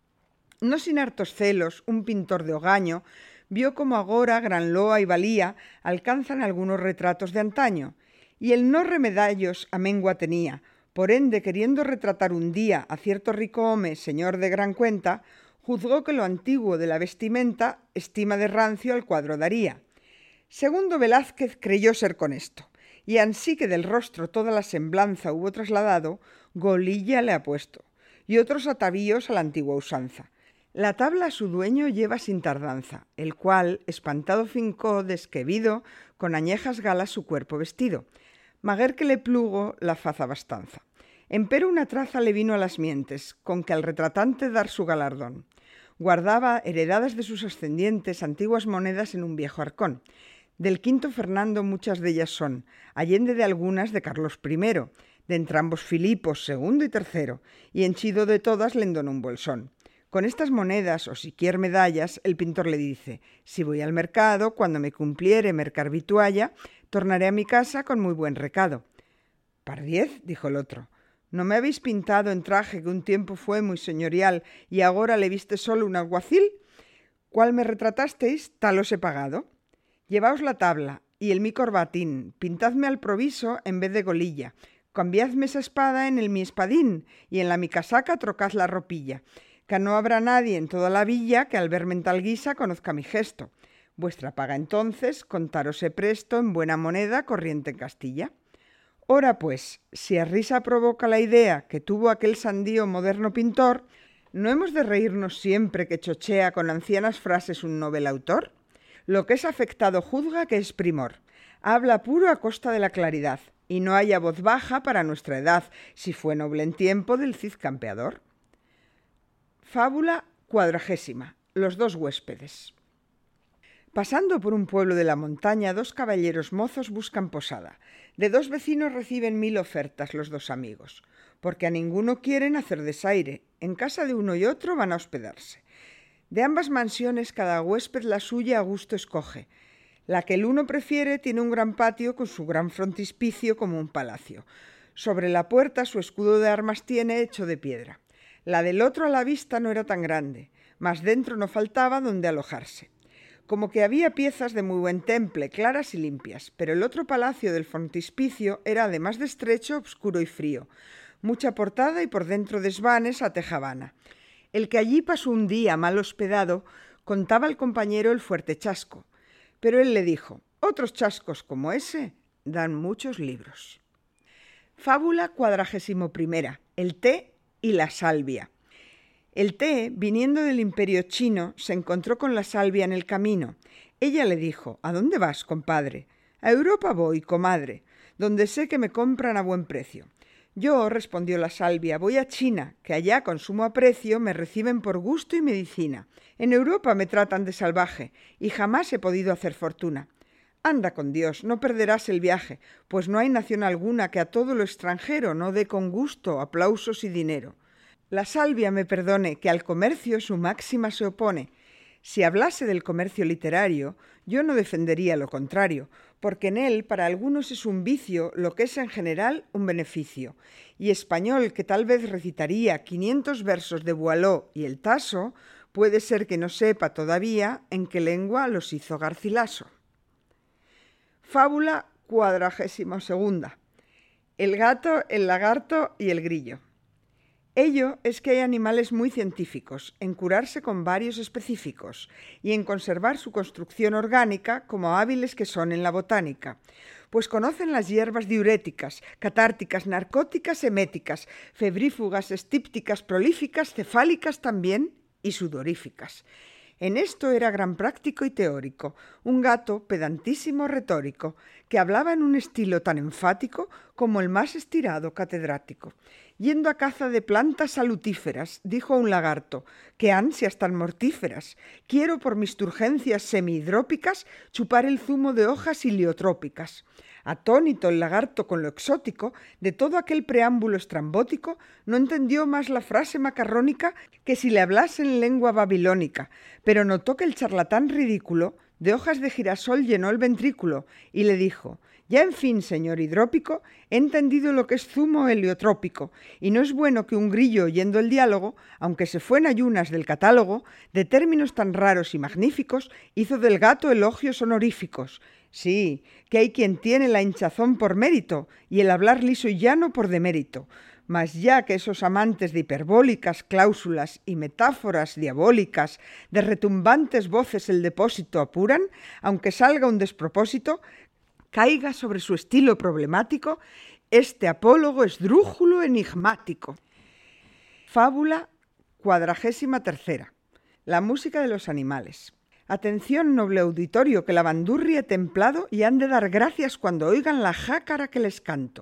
No sin hartos celos, un pintor de Ogaño vio como agora gran loa y valía alcanzan algunos retratos de antaño, y el no remedallos a mengua tenía, por ende, queriendo retratar un día a cierto rico home, señor de gran cuenta, juzgó que lo antiguo de la vestimenta estima de rancio al cuadro daría. Segundo Velázquez creyó ser con esto, y ansí que del rostro toda la semblanza hubo trasladado, golilla le ha puesto, y otros atavíos a la antigua usanza. La tabla a su dueño lleva sin tardanza, el cual, espantado fincó, desquevido, con añejas galas su cuerpo vestido, maguer que le plugo la faz abastanza. Empero una traza le vino a las mientes, con que al retratante dar su galardón. Guardaba, heredadas de sus ascendientes, antiguas monedas en un viejo arcón. Del quinto Fernando muchas de ellas son, allende de algunas de Carlos primero, de entrambos Filipos segundo y tercero, y henchido de todas le endonó un bolsón. Con estas monedas, o siquier medallas, el pintor le dice, si voy al mercado, cuando me cumpliere mercar vitualla, tornaré a mi casa con muy buen recado. Pardiez, dijo el otro, ¿no me habéis pintado en traje que un tiempo fue muy señorial y ahora le viste solo un alguacil? ¿Cuál me retratasteis, tal os he pagado? Llevaos la tabla y el mi corbatín, pintadme al proviso en vez de golilla, cambiadme esa espada en el mi espadín y en la mi casaca trocad la ropilla, que no habrá nadie en toda la villa que al verme en tal guisa conozca mi gesto. Vuestra paga entonces, contarose presto en buena moneda corriente en Castilla. Ora pues, si a risa provoca la idea que tuvo aquel sandío moderno pintor, ¿no hemos de reírnos siempre que chochea con ancianas frases un novel autor? Lo que es afectado juzga que es primor. Habla puro a costa de la claridad, y no haya voz baja para nuestra edad, si fue noble en tiempo del Cid campeador. Fábula cuadragésima. Los dos huéspedes. Pasando por un pueblo de la montaña, dos caballeros mozos buscan posada. De dos vecinos reciben mil ofertas los dos amigos, porque a ninguno quieren hacer desaire. En casa de uno y otro van a hospedarse. De ambas mansiones cada huésped la suya a gusto escoge. La que el uno prefiere tiene un gran patio con su gran frontispicio como un palacio. Sobre la puerta su escudo de armas tiene hecho de piedra. La del otro a la vista no era tan grande, mas dentro no faltaba donde alojarse. Como que había piezas de muy buen temple, claras y limpias, pero el otro palacio del frontispicio era además de estrecho, obscuro y frío, mucha portada y por dentro desvanes a tejavana. El que allí pasó un día mal hospedado contaba al compañero el fuerte chasco, pero él le dijo, otros chascos como ese dan muchos libros. Fábula cuadragésimo primera. El té y la salvia. El té, viniendo del imperio chino, se encontró con la salvia en el camino. Ella le dijo, ¿a dónde vas, compadre? A Europa voy, comadre, donde sé que me compran a buen precio. Yo, respondió la salvia, voy a China, que allá con sumo aprecio me reciben por gusto y medicina. En Europa me tratan de salvaje, y jamás he podido hacer fortuna. Anda con Dios, no perderás el viaje, pues no hay nación alguna que a todo lo extranjero no dé con gusto aplausos y dinero. La salvia me perdone, que al comercio su máxima se opone. Si hablase del comercio literario, yo no defendería lo contrario, porque en él para algunos es un vicio lo que es en general un beneficio. Y español que tal vez recitaría quinientos versos de Boileau y el Tasso, puede ser que no sepa todavía en qué lengua los hizo Garcilaso. Fábula cuadragésima segunda. El gato, el lagarto y el grillo. Ello es que hay animales muy científicos en curarse con varios específicos y en conservar su construcción orgánica como hábiles que son en la botánica, pues conocen las hierbas diuréticas, catárticas, narcóticas, eméticas, febrífugas, estípticas, prolíficas, cefálicas también y sudoríficas. En esto era gran práctico y teórico, un gato pedantísimo retórico, que hablaba en un estilo tan enfático como el más estirado catedrático. Yendo a caza de plantas salutíferas, dijo un lagarto, ¡qué ansias tan mortíferas! Quiero por mis turgencias semihidrópicas chupar el zumo de hojas heliotrópicas. Atónito el lagarto con lo exótico de todo aquel preámbulo estrambótico, no entendió más la frase macarrónica que si le hablase en lengua babilónica, pero notó que el charlatán ridículo de hojas de girasol llenó el ventrículo y le dijo: «Ya en fin, señor hidrópico, he entendido lo que es zumo heliotrópico, y no es bueno que un grillo oyendo el diálogo, aunque se fue en ayunas del catálogo, de términos tan raros y magníficos, hizo del gato elogios honoríficos. Sí, que hay quien tiene la hinchazón por mérito y el hablar liso y llano por demérito. Mas ya que esos amantes de hiperbólicas cláusulas y metáforas diabólicas, de retumbantes voces el depósito apuran, aunque salga un despropósito, caiga sobre su estilo problemático este apólogo esdrújulo enigmático». Fábula cuadragésima tercera. La música de los animales. Atención, noble auditorio, que la bandurria he templado y han de dar gracias cuando oigan la jácara que les canto.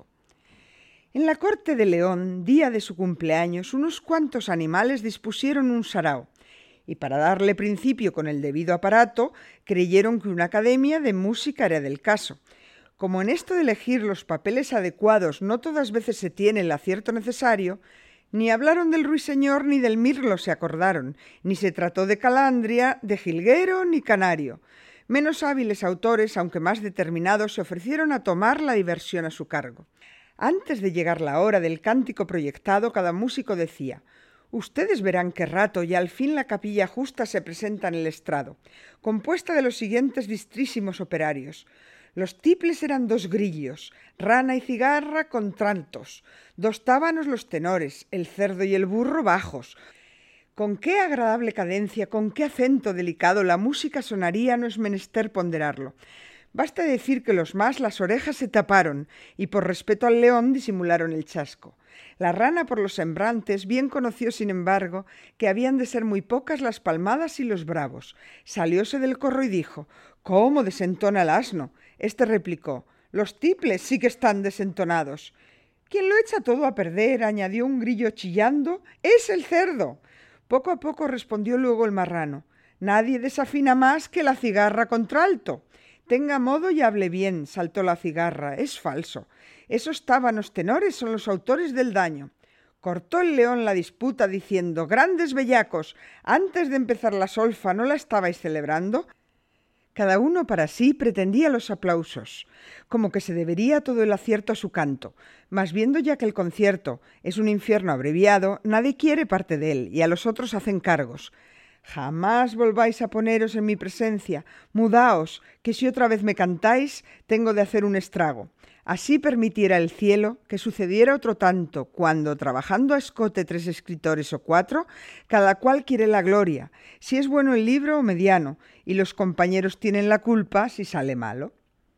En la corte de León, día de su cumpleaños, unos cuantos animales dispusieron un sarao, y para darle principio con el debido aparato, creyeron que una academia de música era del caso. Como en esto de elegir los papeles adecuados no todas veces se tiene el acierto necesario, ni hablaron del ruiseñor ni del mirlo se acordaron, ni se trató de calandria, de jilguero ni canario. Menos hábiles autores, aunque más determinados, se ofrecieron a tomar la diversión a su cargo. Antes de llegar la hora del cántico proyectado, cada músico decía: «Ustedes verán qué rato y al fin la capilla justa se presenta en el estrado, compuesta de los siguientes distrísimos operarios». Los tiples eran dos grillos, rana y cigarra contraltos, dos tábanos los tenores, el cerdo y el burro bajos. Con qué agradable cadencia, con qué acento delicado la música sonaría, no es menester ponderarlo. Basta decir que los más las orejas se taparon y por respeto al león disimularon el chasco. La rana por los sembrantes bien conoció, sin embargo, que habían de ser muy pocas las palmadas y los bravos. Salióse del corro y dijo: «¿Cómo desentona el asno?». Este replicó: «Los tiples sí que están desentonados». «Quien lo echa todo a perder», añadió un grillo chillando, «es el cerdo». Poco a poco respondió luego el marrano: «Nadie desafina más que la cigarra contralto». «Tenga modo y hable bien», saltó la cigarra, «es falso. Esos tábanos tenores son los autores del daño». Cortó el león la disputa diciendo: «Grandes bellacos, antes de empezar la solfa, ¿no la estabais celebrando?». Cada uno para sí pretendía los aplausos, como que se debería todo el acierto a su canto, mas viendo ya que el concierto es un infierno abreviado, nadie quiere parte de él y a los otros hacen cargos. «Jamás volváis a poneros en mi presencia, mudaos, que si otra vez me cantáis, tengo de hacer un estrago». Así permitiera el cielo que sucediera otro tanto, cuando, trabajando a escote tres escritores o cuatro, cada cual quiere la gloria, si es bueno el libro o mediano, y los compañeros tienen la culpa si sale malo.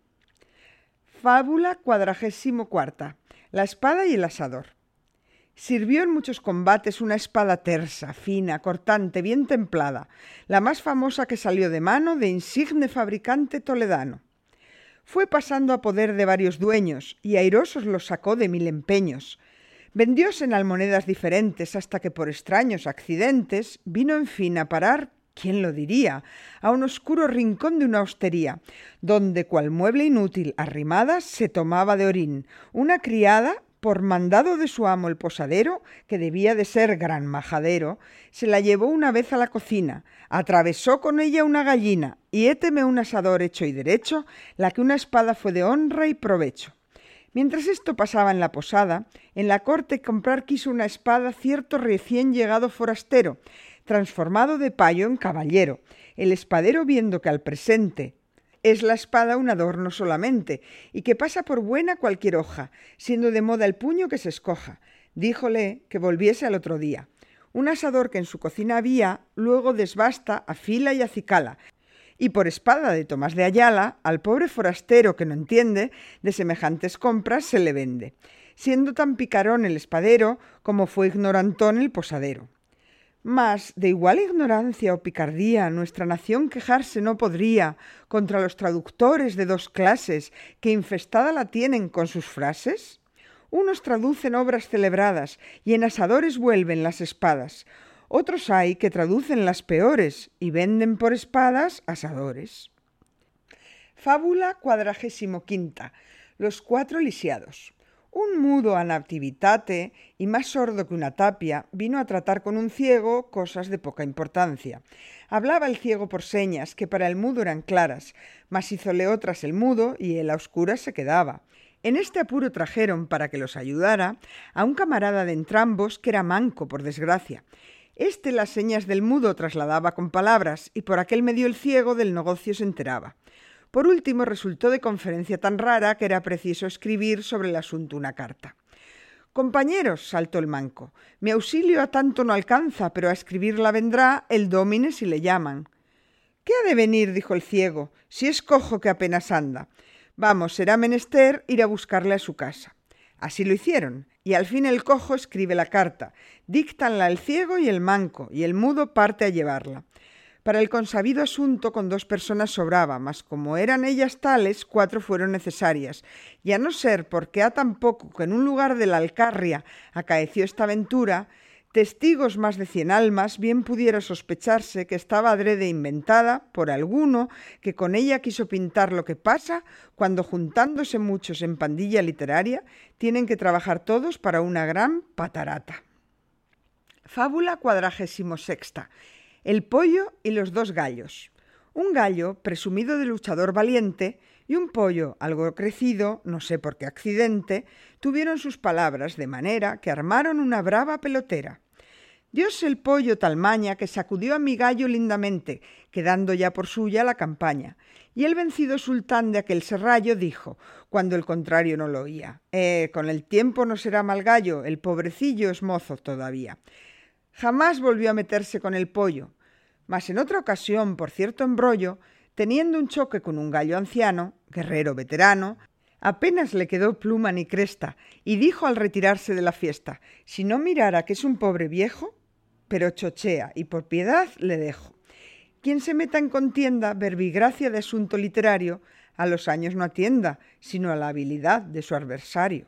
Fábula cuadragésimo cuarta. La espada y el asador. Sirvió en muchos combates una espada tersa, fina, cortante, bien templada, la más famosa que salió de mano de insigne fabricante toledano. Fue pasando a poder de varios dueños, y airosos los sacó de mil empeños. Vendióse en almonedas diferentes, hasta que por extraños accidentes vino en fin a parar, ¿quién lo diría?, a un oscuro rincón de una hostería, donde cual mueble inútil, arrimada, se tomaba de orín una criada. Por mandado de su amo el posadero, que debía de ser gran majadero, se la llevó una vez a la cocina, atravesó con ella una gallina, y héteme un asador hecho y derecho, la que una espada fue de honra y provecho. Mientras esto pasaba en la posada, en la corte comprar quiso una espada cierto recién llegado forastero, transformado de payo en caballero. El espadero, viendo que al presente es la espada un adorno solamente, y que pasa por buena cualquier hoja, siendo de moda el puño que se escoja, díjole que volviese al otro día. Un asador que en su cocina había, luego desbasta, afila y acicala, y por espada de Tomás de Ayala, al pobre forastero que no entiende, de semejantes compras se le vende, siendo tan picarón el espadero como fue ignorantón el posadero. Mas de igual ignorancia o picardía nuestra nación quejarse no podría contra los traductores de dos clases que infestada la tienen con sus frases. Unos traducen obras celebradas y en asadores vuelven las espadas. Otros hay que traducen las peores y venden por espadas asadores. Fábula cuadragésimo quinta. Los cuatro lisiados. Un mudo a nativitate y más sordo que una tapia vino a tratar con un ciego cosas de poca importancia. Hablaba el ciego por señas que para el mudo eran claras, mas hízole otras el mudo y él a oscuras se quedaba. En este apuro trajeron, para que los ayudara, a un camarada de entrambos que era manco, por desgracia. Este las señas del mudo trasladaba con palabras y por aquel medio el ciego del negocio se enteraba. Por último, resultó de conferencia tan rara que era preciso escribir sobre el asunto una carta. «Compañeros», saltó el manco, «mi auxilio a tanto no alcanza, pero a escribirla vendrá el dómine si le llaman». «¿Qué ha de venir?», dijo el ciego, «si es cojo que apenas anda. Vamos, será menester ir a buscarle a su casa». Así lo hicieron, y al fin el cojo escribe la carta, díctanla el ciego y el manco, y el mudo parte a llevarla. Para el consabido asunto con dos personas sobraba, mas como eran ellas tales, cuatro fueron necesarias, y a no ser porque ha tan poco que en un lugar de la Alcarria acaeció esta aventura, testigos más de cien almas bien pudiera sospecharse que estaba adrede inventada por alguno que con ella quiso pintar lo que pasa cuando juntándose muchos en pandilla literaria tienen que trabajar todos para una gran patarata. Fábula cuadragésimo sexta. El pollo y los dos gallos. Un gallo, presumido de luchador valiente, y un pollo, algo crecido, no sé por qué accidente, tuvieron sus palabras de manera que armaron una brava pelotera. Dióse el pollo tal maña que sacudió a mi gallo lindamente, quedando ya por suya la campaña, y el vencido sultán de aquel serrallo dijo, cuando el contrario no lo oía, «Eh, con el tiempo no será mal gallo, el pobrecillo es mozo todavía». Jamás volvió a meterse con el pollo, mas en otra ocasión, por cierto embrollo, teniendo un choque con un gallo anciano, guerrero veterano, apenas le quedó pluma ni cresta, y dijo al retirarse de la fiesta, si no mirara que es un pobre viejo, pero chochea, y por piedad le dejo. Quien se meta en contienda, verbigracia de asunto literario, a los años no atienda, sino a la habilidad de su adversario.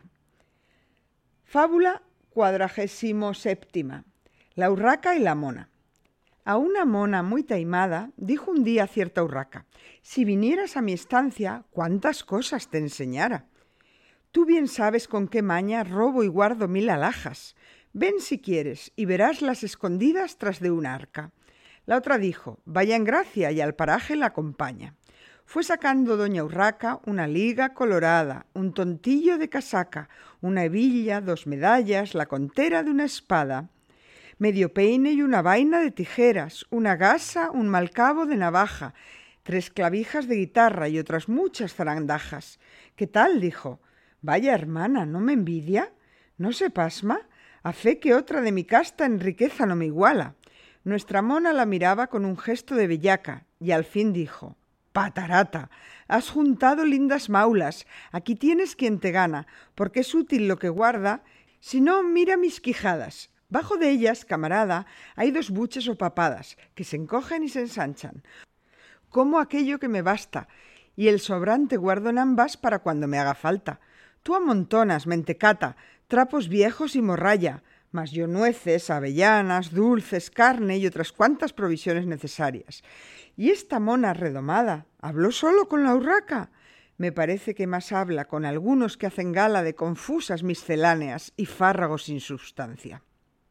Fábula cuadragésimo séptima. La urraca y la mona. A una mona muy taimada dijo un día cierta urraca, si vinieras a mi estancia, cuántas cosas te enseñara. Tú bien sabes con qué maña robo y guardo mil alhajas. Ven si quieres y verás las escondidas tras de un arca. La otra dijo, vaya en gracia y al paraje la acompaña. Fue sacando doña Urraca una liga colorada, un tontillo de casaca, una hebilla, dos medallas, la contera de una espada, medio peine y una vaina de tijeras, una gasa, un malcabo de navaja, tres clavijas de guitarra y otras muchas zarandajas. ¿Qué tal?, dijo. Vaya, hermana, ¿no me envidia? ¿No se pasma? A fe que otra de mi casta en riqueza no me iguala. Nuestra mona la miraba con un gesto de bellaca y al fin dijo, patarata, has juntado lindas maulas, aquí tienes quien te gana, porque es útil lo que guarda, si no, mira mis quijadas. Bajo de ellas, camarada, hay dos buches o papadas, que se encogen y se ensanchan. Como aquello que me basta, y el sobrante guardo en ambas para cuando me haga falta. Tú amontonas, mentecata, trapos viejos y morralla, mas yo nueces, avellanas, dulces, carne y otras cuantas provisiones necesarias. Y esta mona redomada, ¿habló solo con la urraca? Me parece que más habla con algunos que hacen gala de confusas misceláneas y fárragos sin substancia.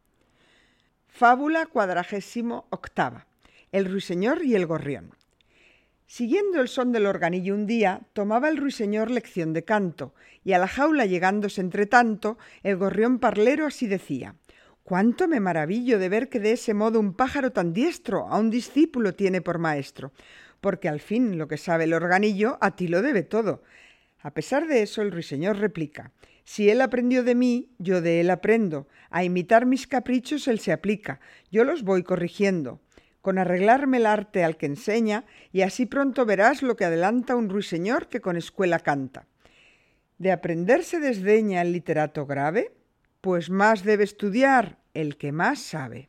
Fábula cuadragésimo octava. El ruiseñor y el gorrión. Siguiendo el son del organillo un día, tomaba el ruiseñor lección de canto, y a la jaula llegándose entre tanto, el gorrión parlero así decía, «Cuánto me maravillo de ver que de ese modo un pájaro tan diestro a un discípulo tiene por maestro, porque al fin lo que sabe el organillo a ti lo debe todo». A pesar de eso, el ruiseñor replica, «Si él aprendió de mí, yo de él aprendo, a imitar mis caprichos él se aplica, yo los voy corrigiendo». Con arreglarme el arte al que enseña, y así pronto verás lo que adelanta un ruiseñor que con escuela canta. ¿De aprenderse desdeña el literato grave? Pues más debe estudiar el que más sabe.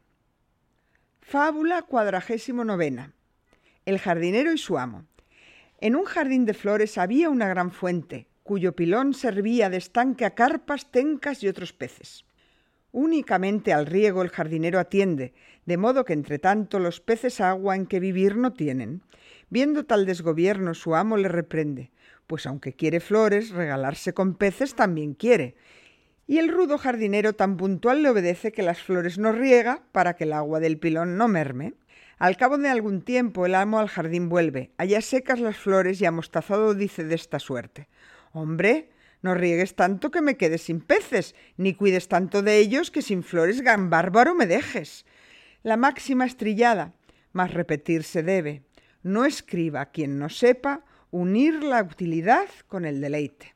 Fábula cuadragésimo novena. El jardinero y su amo. En un jardín de flores había una gran fuente, cuyo pilón servía de estanque a carpas, tencas y otros peces. Únicamente al riego el jardinero atiende, de modo que entre tanto los peces agua en que vivir no tienen. Viendo tal desgobierno, su amo le reprende. pues aunque quiere flores, regalarse con peces también quiere. Y el rudo jardinero tan puntual le obedece que las flores no riega para que el agua del pilón no merme. Al cabo de algún tiempo el amo al jardín vuelve, allá secas las flores y amostazado dice de esta suerte: «Hombre, no riegues tanto que me quede sin peces, ni cuides tanto de ellos que sin flores gan bárbaro me dejes». La máxima es trillada, mas repetirse debe. No escriba quien no sepa unir la utilidad con el deleite.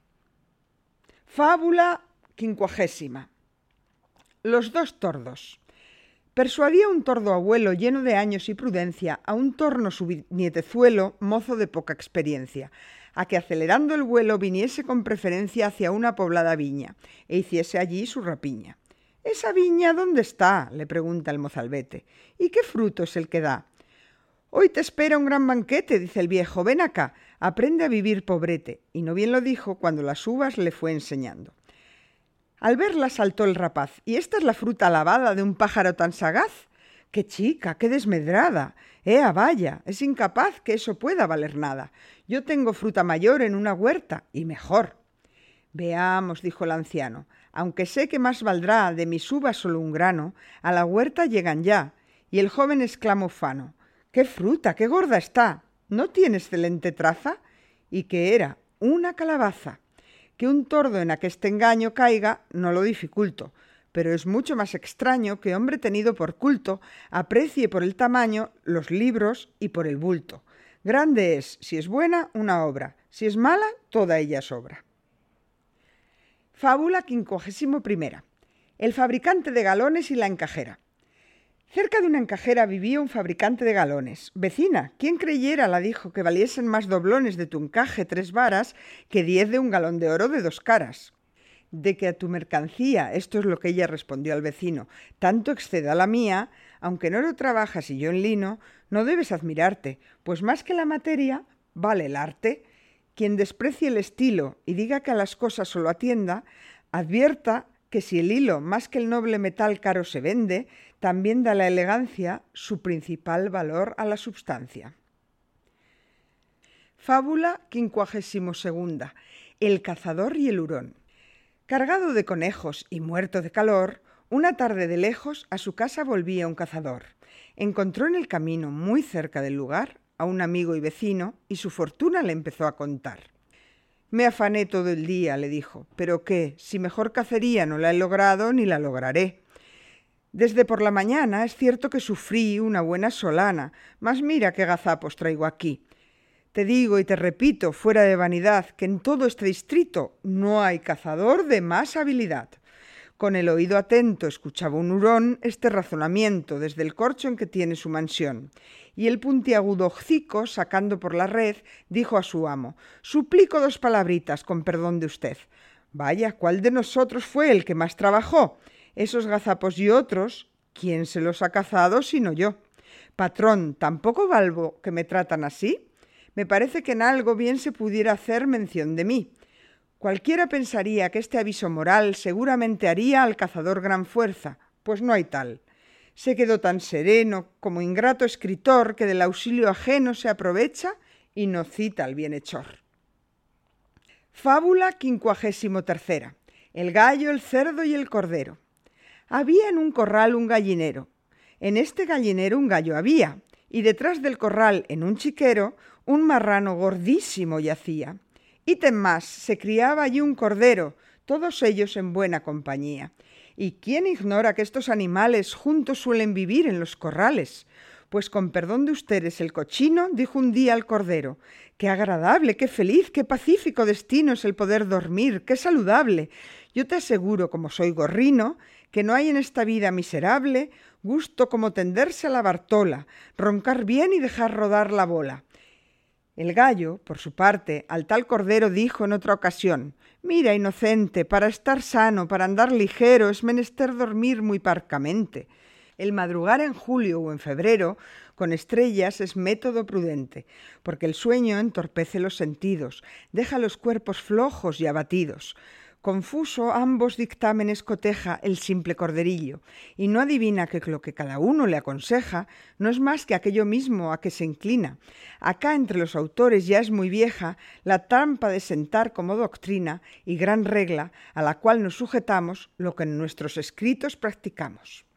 Fábula quincuagésima. Los dos tordos. Persuadía un tordo abuelo lleno de años y prudencia a un torno su nietezuelo mozo de poca experiencia, a que acelerando el vuelo viniese con preferencia hacia una poblada viña e hiciese allí su rapiña. «¿Esa viña dónde está?», le pregunta el mozalbete. «¿Y qué fruto es el que da?». «Hoy te espera un gran banquete», dice el viejo. «Ven acá, aprende a vivir, pobrete». Y no bien lo dijo cuando las uvas le fue enseñando. Al verla saltó el rapaz. «¿Y esta es la fruta alabada de un pájaro tan sagaz? ¡Qué chica, qué desmedrada! ¡Ea, vaya! Es incapaz que eso pueda valer nada. Yo tengo fruta mayor en una huerta, y mejor». «Veamos», dijo el anciano, «aunque sé que más valdrá de mis uvas solo un grano, a la huerta llegan ya». Y el joven exclamó ufano: «¡Qué fruta, qué gorda está! ¿No tiene excelente traza?». Y que era una calabaza. Que un tordo en aqueste engaño caiga no lo dificulto, pero es mucho más extraño que hombre tenido por culto aprecie por el tamaño los libros y por el bulto. Grande es, si es buena, una obra; si es mala, toda ella sobra. Fábula quincuagésimo primera. El fabricante de galones y la encajera. Cerca de una encajera vivía un fabricante de galones. «Vecina, ¿quién creyera?», la dijo, «que valiesen más doblones de tu encaje tres varas que diez de un galón de oro de dos caras». «De que a tu mercancía», esto es lo que ella respondió al vecino, «tanto exceda la mía, aunque en oro trabajas y yo en lino, no debes admirarte, pues más que la materia vale el arte. Quien desprecie el estilo y diga que a las cosas solo atienda, advierta que si el hilo más que el noble metal caro se vende, también da la elegancia su principal valor a la substancia». Fábula quincuagésimo segunda. El cazador y el hurón. Cargado de conejos y muerto de calor, una tarde de lejos a su casa volvía un cazador. Encontró en el camino, muy cerca del lugar, a un amigo y vecino, y su fortuna le empezó a contar. «Me afané todo el día», le dijo, «pero qué, si mejor cacería no la he logrado ni la lograré. Desde por la mañana es cierto que sufrí una buena solana, mas mira qué gazapos traigo aquí. Te digo y te repito, fuera de vanidad, que en todo este distrito no hay cazador de más habilidad». Con el oído atento escuchaba un hurón este razonamiento desde el corcho en que tiene su mansión. Y el puntiagudo hocico, sacando por la red, dijo a su amo: «Suplico dos palabritas, con perdón de usted». «Vaya, ¿cuál de nosotros fue el que más trabajó? Esos gazapos y otros, ¿quién se los ha cazado sino yo? Patrón, ¿tampoco valgo que me tratan así? Me parece que en algo bien se pudiera hacer mención de mí. Cualquiera pensaría que este aviso moral seguramente haría al cazador gran fuerza, pues no hay tal. Se quedó tan sereno como ingrato escritor que del auxilio ajeno se aprovecha y no cita al bienhechor». Fábula quincuagésimo tercera. El gallo, el cerdo y el cordero. Había en un corral un gallinero. En este gallinero un gallo había, y detrás del corral, en un chiquero, un marrano gordísimo yacía. Ítem más, se criaba allí un cordero, todos ellos en buena compañía. ¿Y quién ignora que estos animales juntos suelen vivir en los corrales? Pues con perdón de ustedes, el cochino dijo un día al cordero: «Qué agradable, qué feliz, qué pacífico destino es el poder dormir, qué saludable. Yo te aseguro, como soy gorrino, que no hay en esta vida miserable gusto como tenderse a la bartola, roncar bien y dejar rodar la bola». El gallo, por su parte, al tal cordero dijo en otra ocasión: «Mira, inocente, para estar sano, para andar ligero, es menester dormir muy parcamente. El madrugar en julio o en febrero con estrellas es método prudente, porque el sueño entorpece los sentidos, deja los cuerpos flojos y abatidos. Confuso ambos dictámenes coteja el simple corderillo, y no adivina que lo que cada uno le aconseja no es más que aquello mismo a que se inclina. Acá entre los autores ya es muy vieja la trampa de sentar como doctrina y gran regla a la cual nos sujetamos lo que en nuestros escritos practicamos.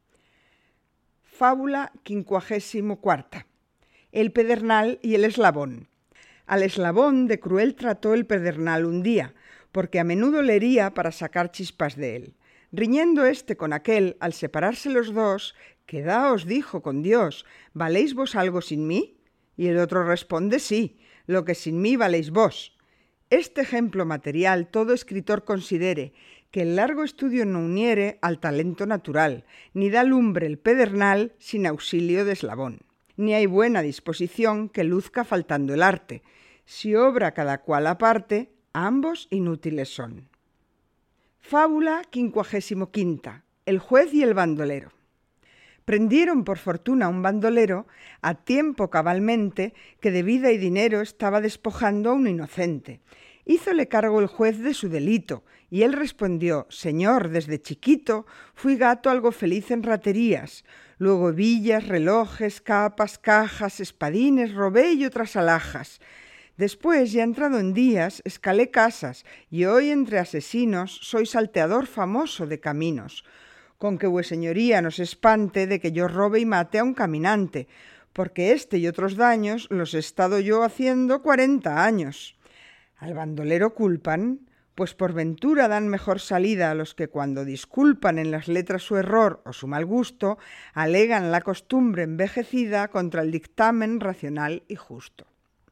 Fábula quincuagésimo cuarta. El pedernal y el eslabón. Al eslabón de cruel trató el pedernal un día, porque a menudo le hería para sacar chispas de él. Riñendo éste con aquel, al separarse los dos, «Quedaos», dijo, «con Dios, ¿valéis vos algo sin mí?» Y el otro responde, «Sí, lo que sin mí valéis vos». Este ejemplo material todo escritor considere, que el largo estudio no uniere al talento natural, ni da lumbre el pedernal sin auxilio de eslabón. Ni hay buena disposición que luzca faltando el arte. Si obra cada cual aparte, ambos inútiles son. Fábula quincuagésimo quinta. El juez y el bandolero. Prendieron por fortuna un bandolero a tiempo cabalmente que de vida y dinero estaba despojando a un inocente. Hízole cargo el juez de su delito, y él respondió: «Señor, desde chiquito fui gato algo feliz en raterías. Luego hebillas, relojes, capas, cajas, espadines, robé y otras alhajas. Después, ya entrado en días, escalé casas, y hoy entre asesinos soy salteador famoso de caminos. Con que vueseñoría nos espante de que yo robe y mate a un caminante, porque este y otros daños los he estado yo haciendo cuarenta años». Al bandolero culpan, pues por ventura dan mejor salida a los que cuando disculpan en las letras su error o su mal gusto, alegan la costumbre envejecida contra el dictamen racional y justo.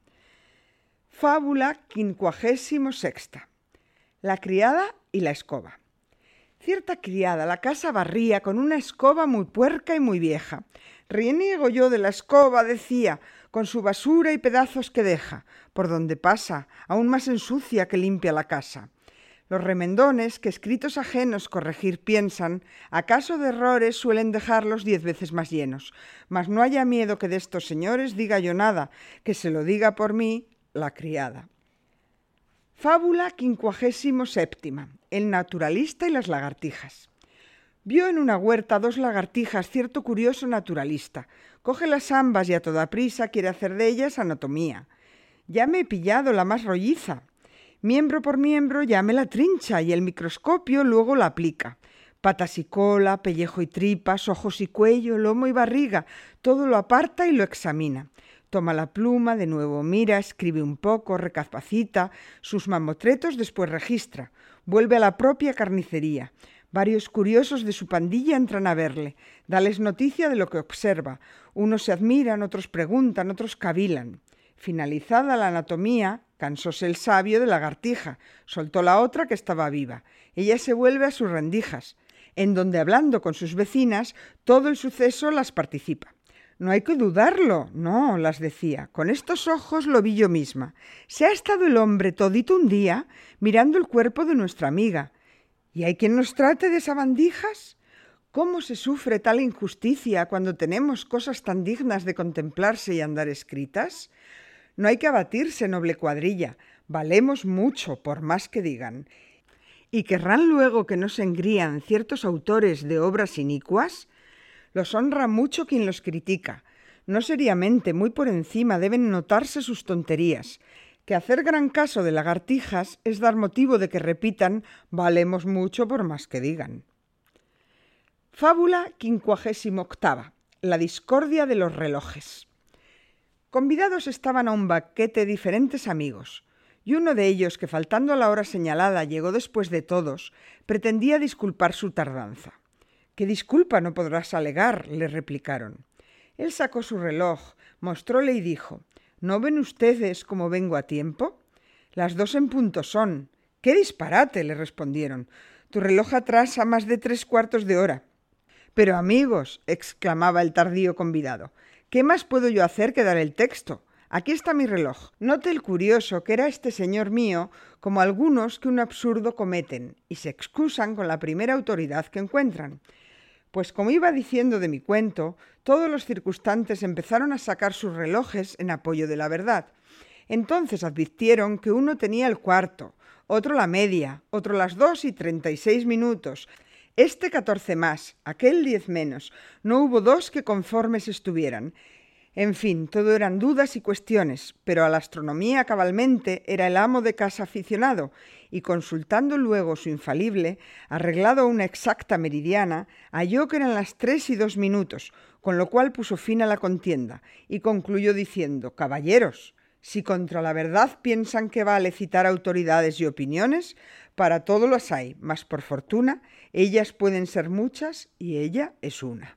Fábula quincuagésimo sexta. La criada y la escoba. Cierta criada la casa barría con una escoba muy puerca y muy vieja. «Reniego yo de la escoba», decía, «con su basura y pedazos que deja, por donde pasa, aún más ensucia que limpia la casa». Los remendones, que escritos ajenos corregir piensan, acaso de errores suelen dejarlos diez veces más llenos. Mas no haya miedo que de estos señores diga yo nada, que se lo diga por mí la criada. Fábula quincuagésimo séptima. El naturalista y las lagartijas. Vio en una huerta dos lagartijas cierto curioso naturalista. Cógelas ambas y a toda prisa quiere hacer de ellas anatomía. «Ya me he pillado la más rolliza». Miembro por miembro ya me la trincha y el microscopio luego la aplica. Patas y cola, pellejo y tripas, ojos y cuello, lomo y barriga, todo lo aparta y lo examina. Toma la pluma, de nuevo mira, escribe un poco, recapacita, sus mamotretos después registra. Vuelve a la propia carnicería. Varios curiosos de su pandilla entran a verle. Dales noticia de lo que observa. Unos se admiran, otros preguntan, otros cavilan. Finalizada la anatomía, cansóse el sabio de lagartija, soltó la otra que estaba viva. Ella se vuelve a sus rendijas, en donde hablando con sus vecinas, todo el suceso las participa. «No hay que dudarlo, no», las decía, «con estos ojos lo vi yo misma. Se ha estado el hombre todito un día mirando el cuerpo de nuestra amiga. ¿Y hay quien nos trate de sabandijas? ¿Cómo se sufre tal injusticia cuando tenemos cosas tan dignas de contemplarse y andar escritas? No hay que abatirse, noble cuadrilla, valemos mucho por más que digan. ¿Y querrán luego que no se engrían ciertos autores de obras inicuas? Los honra mucho quien los critica. No seriamente, muy por encima deben notarse sus tonterías. Que hacer gran caso de lagartijas es dar motivo de que repitan «valemos mucho por más que digan». Fábula quincuagésimo octava. La discordia de los relojes. Convidados estaban a un banquete diferentes amigos, y uno de ellos, que faltando a la hora señalada llegó después de todos, pretendía disculpar su tardanza. «¿Qué disculpa no podrás alegar?», le replicaron. Él sacó su reloj, mostróle y dijo: «¿No ven ustedes cómo vengo a tiempo? Las dos en punto son». «¡Qué disparate!», le respondieron. «Tu reloj atrasa más de tres cuartos de hora». «Pero amigos», exclamaba el tardío convidado, «¿qué más puedo yo hacer que dar el texto? Aquí está mi reloj. Note el curioso que era este señor mío, como algunos que un absurdo cometen, y se excusan con la primera autoridad que encuentran». Pues como iba diciendo de mi cuento, todos los circunstantes empezaron a sacar sus relojes en apoyo de la verdad. Entonces advirtieron que uno tenía el cuarto, otro la media, otro las dos y treinta y seis minutos, este catorce más, aquel diez menos, no hubo dos que conformes estuvieran. En fin, todo eran dudas y cuestiones, pero a la astronomía cabalmente era el amo de casa aficionado, y consultando luego su infalible, arreglado una exacta meridiana, halló que eran las tres y dos minutos, con lo cual puso fin a la contienda, y concluyó diciendo: «Caballeros, si contra la verdad piensan que vale citar autoridades y opiniones, para todo las hay, mas por fortuna, ellas pueden ser muchas y ella es una».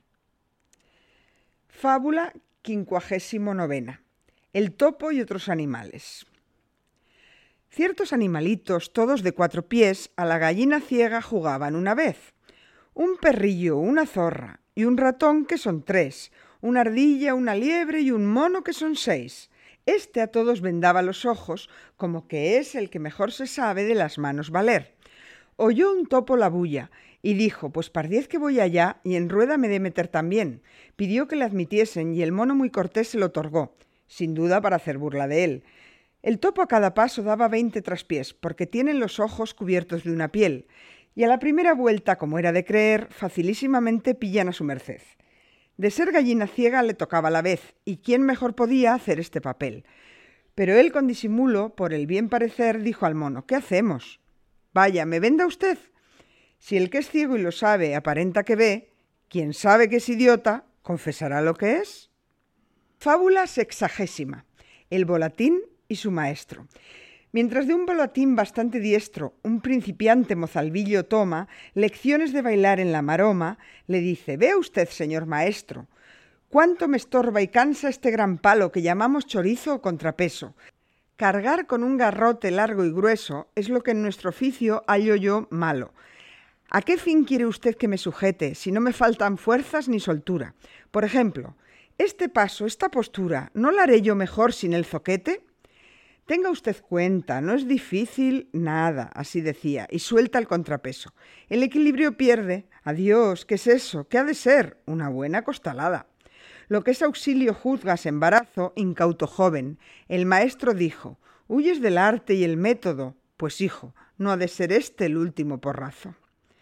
Fábula quincuagésimo novena. El topo y otros animales. Ciertos animalitos, todos de cuatro pies, a la gallina ciega jugaban una vez. Un perrillo, una zorra y un ratón, que son tres, una ardilla, una liebre y un mono, que son seis. Este a todos vendaba los ojos, como que es el que mejor se sabe de las manos valer. Oyó un topo la bulla y dijo: «Pues pardiez que voy allá y en rueda me de meter también». Pidió que le admitiesen y el mono muy cortés se lo otorgó, sin duda para hacer burla de él. El topo a cada paso daba veinte traspiés, porque tienen los ojos cubiertos de una piel, y a la primera vuelta, como era de creer, facilísimamente pillan a su merced. De ser gallina ciega le tocaba la vez, y quién mejor podía hacer este papel. Pero él, con disimulo, por el bien parecer, dijo al mono: «¿Qué hacemos?». «Vaya, ¿me venda usted?». Si el que es ciego y lo sabe aparenta que ve, quien sabe que es idiota, confesará lo que es. Fábula sexagésima. El volatín y su maestro. Mientras de un volatín bastante diestro un principiante mozalbillo toma lecciones de bailar en la maroma, le dice: «Vea usted, señor maestro, cuánto me estorba y cansa este gran palo que llamamos chorizo o contrapeso. Cargar con un garrote largo y grueso es lo que en nuestro oficio hallo yo malo. ¿A qué fin quiere usted que me sujete si no me faltan fuerzas ni soltura? Por ejemplo, este paso, esta postura, ¿no la haré yo mejor sin el zoquete? Tenga usted cuenta, no es difícil nada», así decía, y suelta el contrapeso. El equilibrio pierde. Adiós, ¿qué es eso? ¿Qué ha de ser? Una buena costalada. Lo que es auxilio juzgas embarazo, incauto joven. El maestro dijo: «Huyes del arte y el método». Pues hijo, no ha de ser este el último porrazo.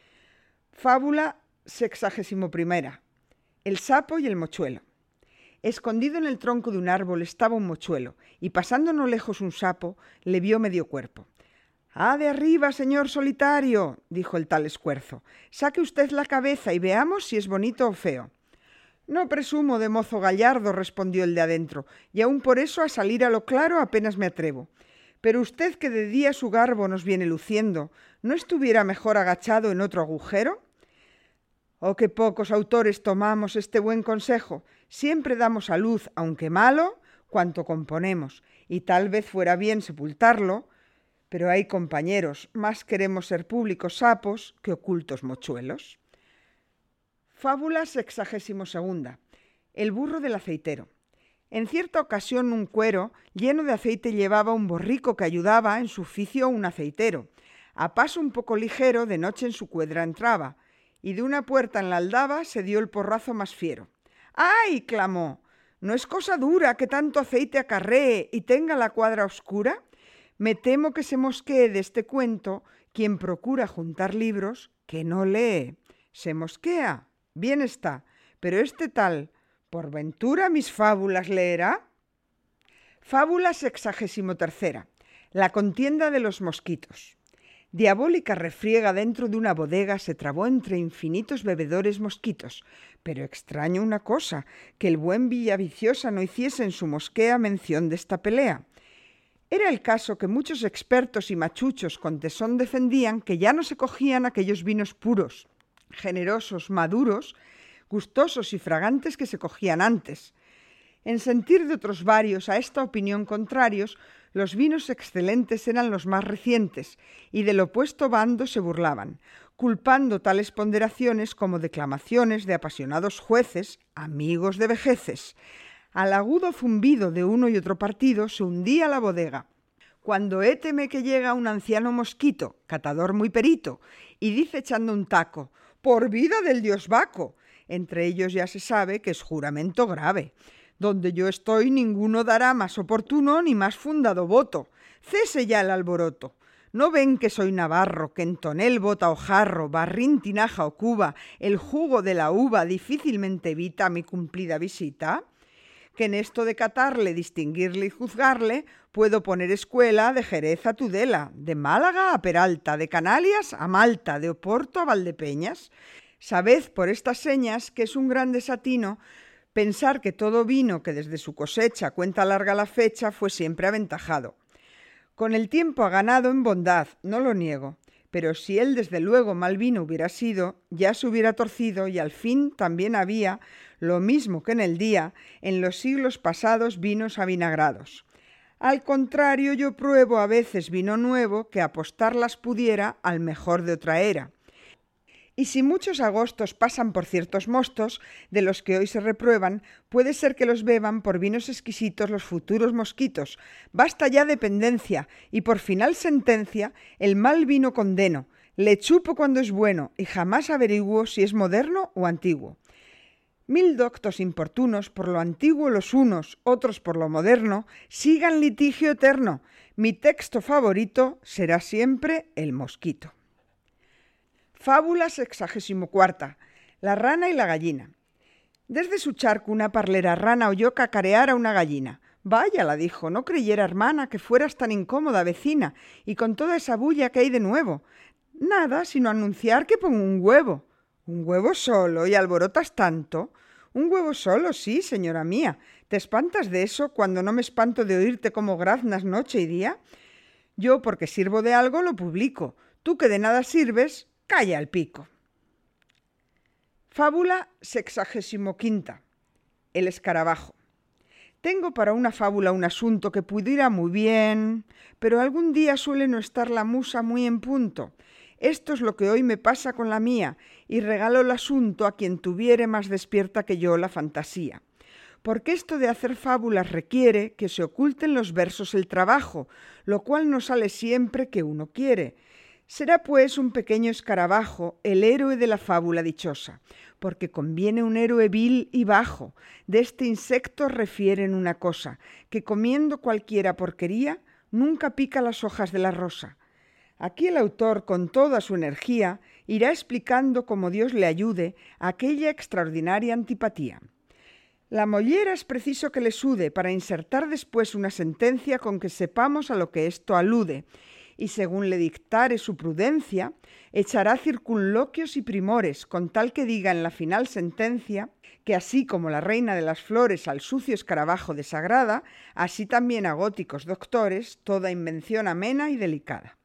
Fábula sexagésimo primera. El sapo y el mochuelo. Escondido en el tronco de un árbol estaba un mochuelo, y pasando no lejos un sapo, le vio medio cuerpo. «¡Ah, de arriba, señor solitario!», dijo el tal escuerzo. «Saque usted la cabeza y veamos si es bonito o feo». «No presumo de mozo gallardo», respondió el de adentro, «y aun por eso a salir a lo claro apenas me atrevo. Pero usted, que de día su garbo nos viene luciendo, ¿no estuviera mejor agachado en otro agujero?». «Oh, qué pocos autores tomamos este buen consejo. Siempre damos a luz, aunque malo, cuanto componemos, y tal vez fuera bien sepultarlo, pero hay compañeros, más queremos ser públicos sapos que ocultos mochuelos». Fábula sexagésimo segunda. El burro del aceitero. En cierta ocasión un cuero lleno de aceite llevaba un borrico que ayudaba en su oficio a un aceitero. A paso un poco ligero de noche en su cuadra entraba, y de una puerta en la aldaba se dio el porrazo más fiero. «¡Ay!», clamó, «¿no es cosa dura que tanto aceite acarree y tenga la cuadra oscura? Me temo que se mosquee de este cuento quien procura juntar libros que no lee. Se mosquea, bien está, pero este tal, ¿por ventura mis fábulas leerá?». Fábula sexagésimo tercera. La contienda de los mosquitos. Diabólica refriega dentro de una bodega se trabó entre infinitos bebedores mosquitos, pero extraño una cosa, que el buen Villaviciosa no hiciese en su mosquea mención de esta pelea. Era el caso que muchos expertos y machuchos con tesón defendían que ya no se cogían aquellos vinos puros, generosos, maduros, gustosos y fragantes que se cogían antes. En sentir de otros varios a esta opinión contrarios, los vinos excelentes eran los más recientes, y del opuesto bando se burlaban, culpando tales ponderaciones como declamaciones de apasionados jueces, amigos de vejeces. Al agudo zumbido de uno y otro partido se hundía la bodega. Cuando héteme que llega un anciano mosquito, catador muy perito, y dice echando un taco: «¡Por vida del dios Baco!». Entre ellos ya se sabe que es juramento grave. Donde yo estoy ninguno dará más oportuno ni más fundado voto. Cese ya el alboroto. ¿No ven que soy navarro, que en tonel, bota o jarro, barrín, tinaja o cuba, el jugo de la uva difícilmente evita mi cumplida visita? Que en esto de catarle, distinguirle y juzgarle, puedo poner escuela de Jerez a Tudela, de Málaga a Peralta, de Canalias a Malta, de Oporto a Valdepeñas. Sabed por estas señas que es un gran desatino pensar que todo vino que desde su cosecha cuenta larga la fecha fue siempre aventajado. Con el tiempo ha ganado en bondad, no lo niego, pero si él desde luego mal vino hubiera sido, ya se hubiera torcido y al fin también había, lo mismo que en el día, en los siglos pasados vinos avinagrados. Al contrario, yo pruebo a veces vino nuevo que apostarlas pudiera al mejor de otra era. Y si muchos agostos pasan por ciertos mostos, de los que hoy se reprueban, puede ser que los beban por vinos exquisitos los futuros mosquitos. Basta ya de pendencia, y por final sentencia, el mal vino condeno. Le chupo cuando es bueno, y jamás averiguo si es moderno o antiguo. Mil doctos importunos, por lo antiguo los unos, otros por lo moderno, sigan litigio eterno. Mi texto favorito será siempre el mosquito. Fábula sexagésimo cuarta. La rana y la gallina. Desde su charco una parlera rana oyó cacarear a una gallina. Vaya, la dijo, no creyera, hermana, que fueras tan incómoda vecina, y con toda esa bulla que hay de nuevo. Nada, sino anunciar que pongo un huevo. ¿Un huevo solo y alborotas tanto? Un huevo solo, sí, señora mía. ¿Te espantas de eso cuando no me espanto de oírte como graznas noche y día? Yo, porque sirvo de algo, lo publico. Tú que de nada sirves, calla el pico. Fábula sexagésimo quinta. El escarabajo. Tengo para una fábula un asunto que pudiera muy bien, pero algún día suele no estar la musa muy en punto. Esto es lo que hoy me pasa con la mía, y regalo el asunto a quien tuviere más despierta que yo la fantasía. Porque esto de hacer fábulas requiere que se oculte en los versos el trabajo, lo cual no sale siempre que uno quiere. Será pues un pequeño escarabajo el héroe de la fábula dichosa, porque conviene un héroe vil y bajo. De este insecto refieren una cosa, que comiendo cualquiera porquería, nunca pica las hojas de la rosa. Aquí el autor, con toda su energía, irá explicando como Dios le ayude aquella extraordinaria antipatía. La mollera es preciso que le sude para insertar después una sentencia con que sepamos a lo que esto alude, y según le dictare su prudencia, echará circunloquios y primores, con tal que diga en la final sentencia que así como la reina de las flores al sucio escarabajo desagrada, así también a góticos doctores toda invención amena y delicada.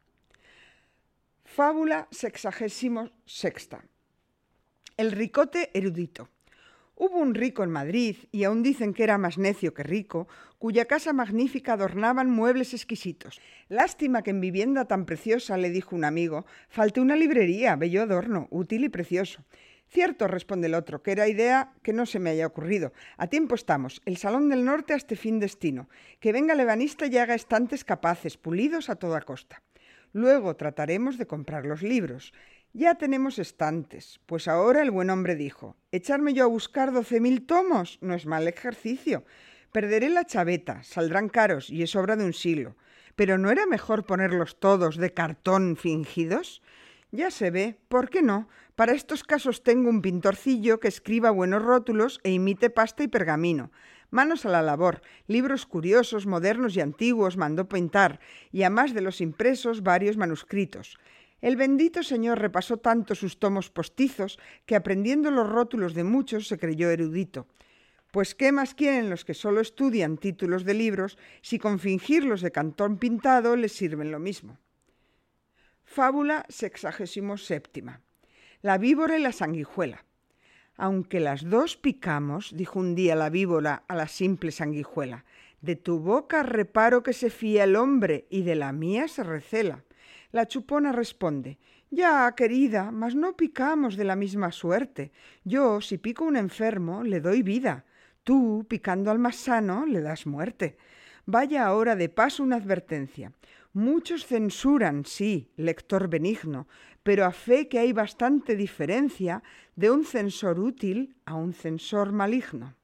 Fábula sexagésimo sexta. El ricote erudito. Hubo un rico en Madrid, y aún dicen que era más necio que rico, cuya casa magnífica adornaban muebles exquisitos. Lástima que en vivienda tan preciosa, le dijo un amigo, falte una librería, bello adorno, útil y precioso. Cierto, responde el otro, que era idea que no se me haya ocurrido. A tiempo estamos, el Salón del Norte a este fin destino. Que venga el ebanista y haga estantes capaces, pulidos a toda costa. Luego trataremos de comprar los libros. Ya tenemos estantes, pues ahora el buen hombre dijo, echarme yo a buscar doce mil tomos no es mal ejercicio. Perderé la chaveta, saldrán caros y es obra de un siglo. Pero ¿no era mejor ponerlos todos de cartón fingidos? Ya se ve, ¿por qué no? Para estos casos tengo un pintorcillo que escriba buenos rótulos e imite pasta y pergamino. Manos a la labor, libros curiosos, modernos y antiguos mandó pintar, y a más de los impresos varios manuscritos. El bendito señor repasó tanto sus tomos postizos que aprendiendo los rótulos de muchos se creyó erudito. Pues ¿qué más quieren los que solo estudian títulos de libros si con fingirlos de cartón pintado les sirven lo mismo? Fábula sexagésimo séptima. La víbora y la sanguijuela. Aunque las dos picamos, dijo un día la víbora a la simple sanguijuela, de tu boca reparo que se fía el hombre y de la mía se recela. La chupona responde, ya, querida, mas no picamos de la misma suerte. Yo, si pico a un enfermo, le doy vida. Tú, picando al más sano, le das muerte. Vaya ahora de paso una advertencia. Muchos censuran, sí, lector benigno, pero a fe que hay bastante diferencia de un censor útil a un censor maligno.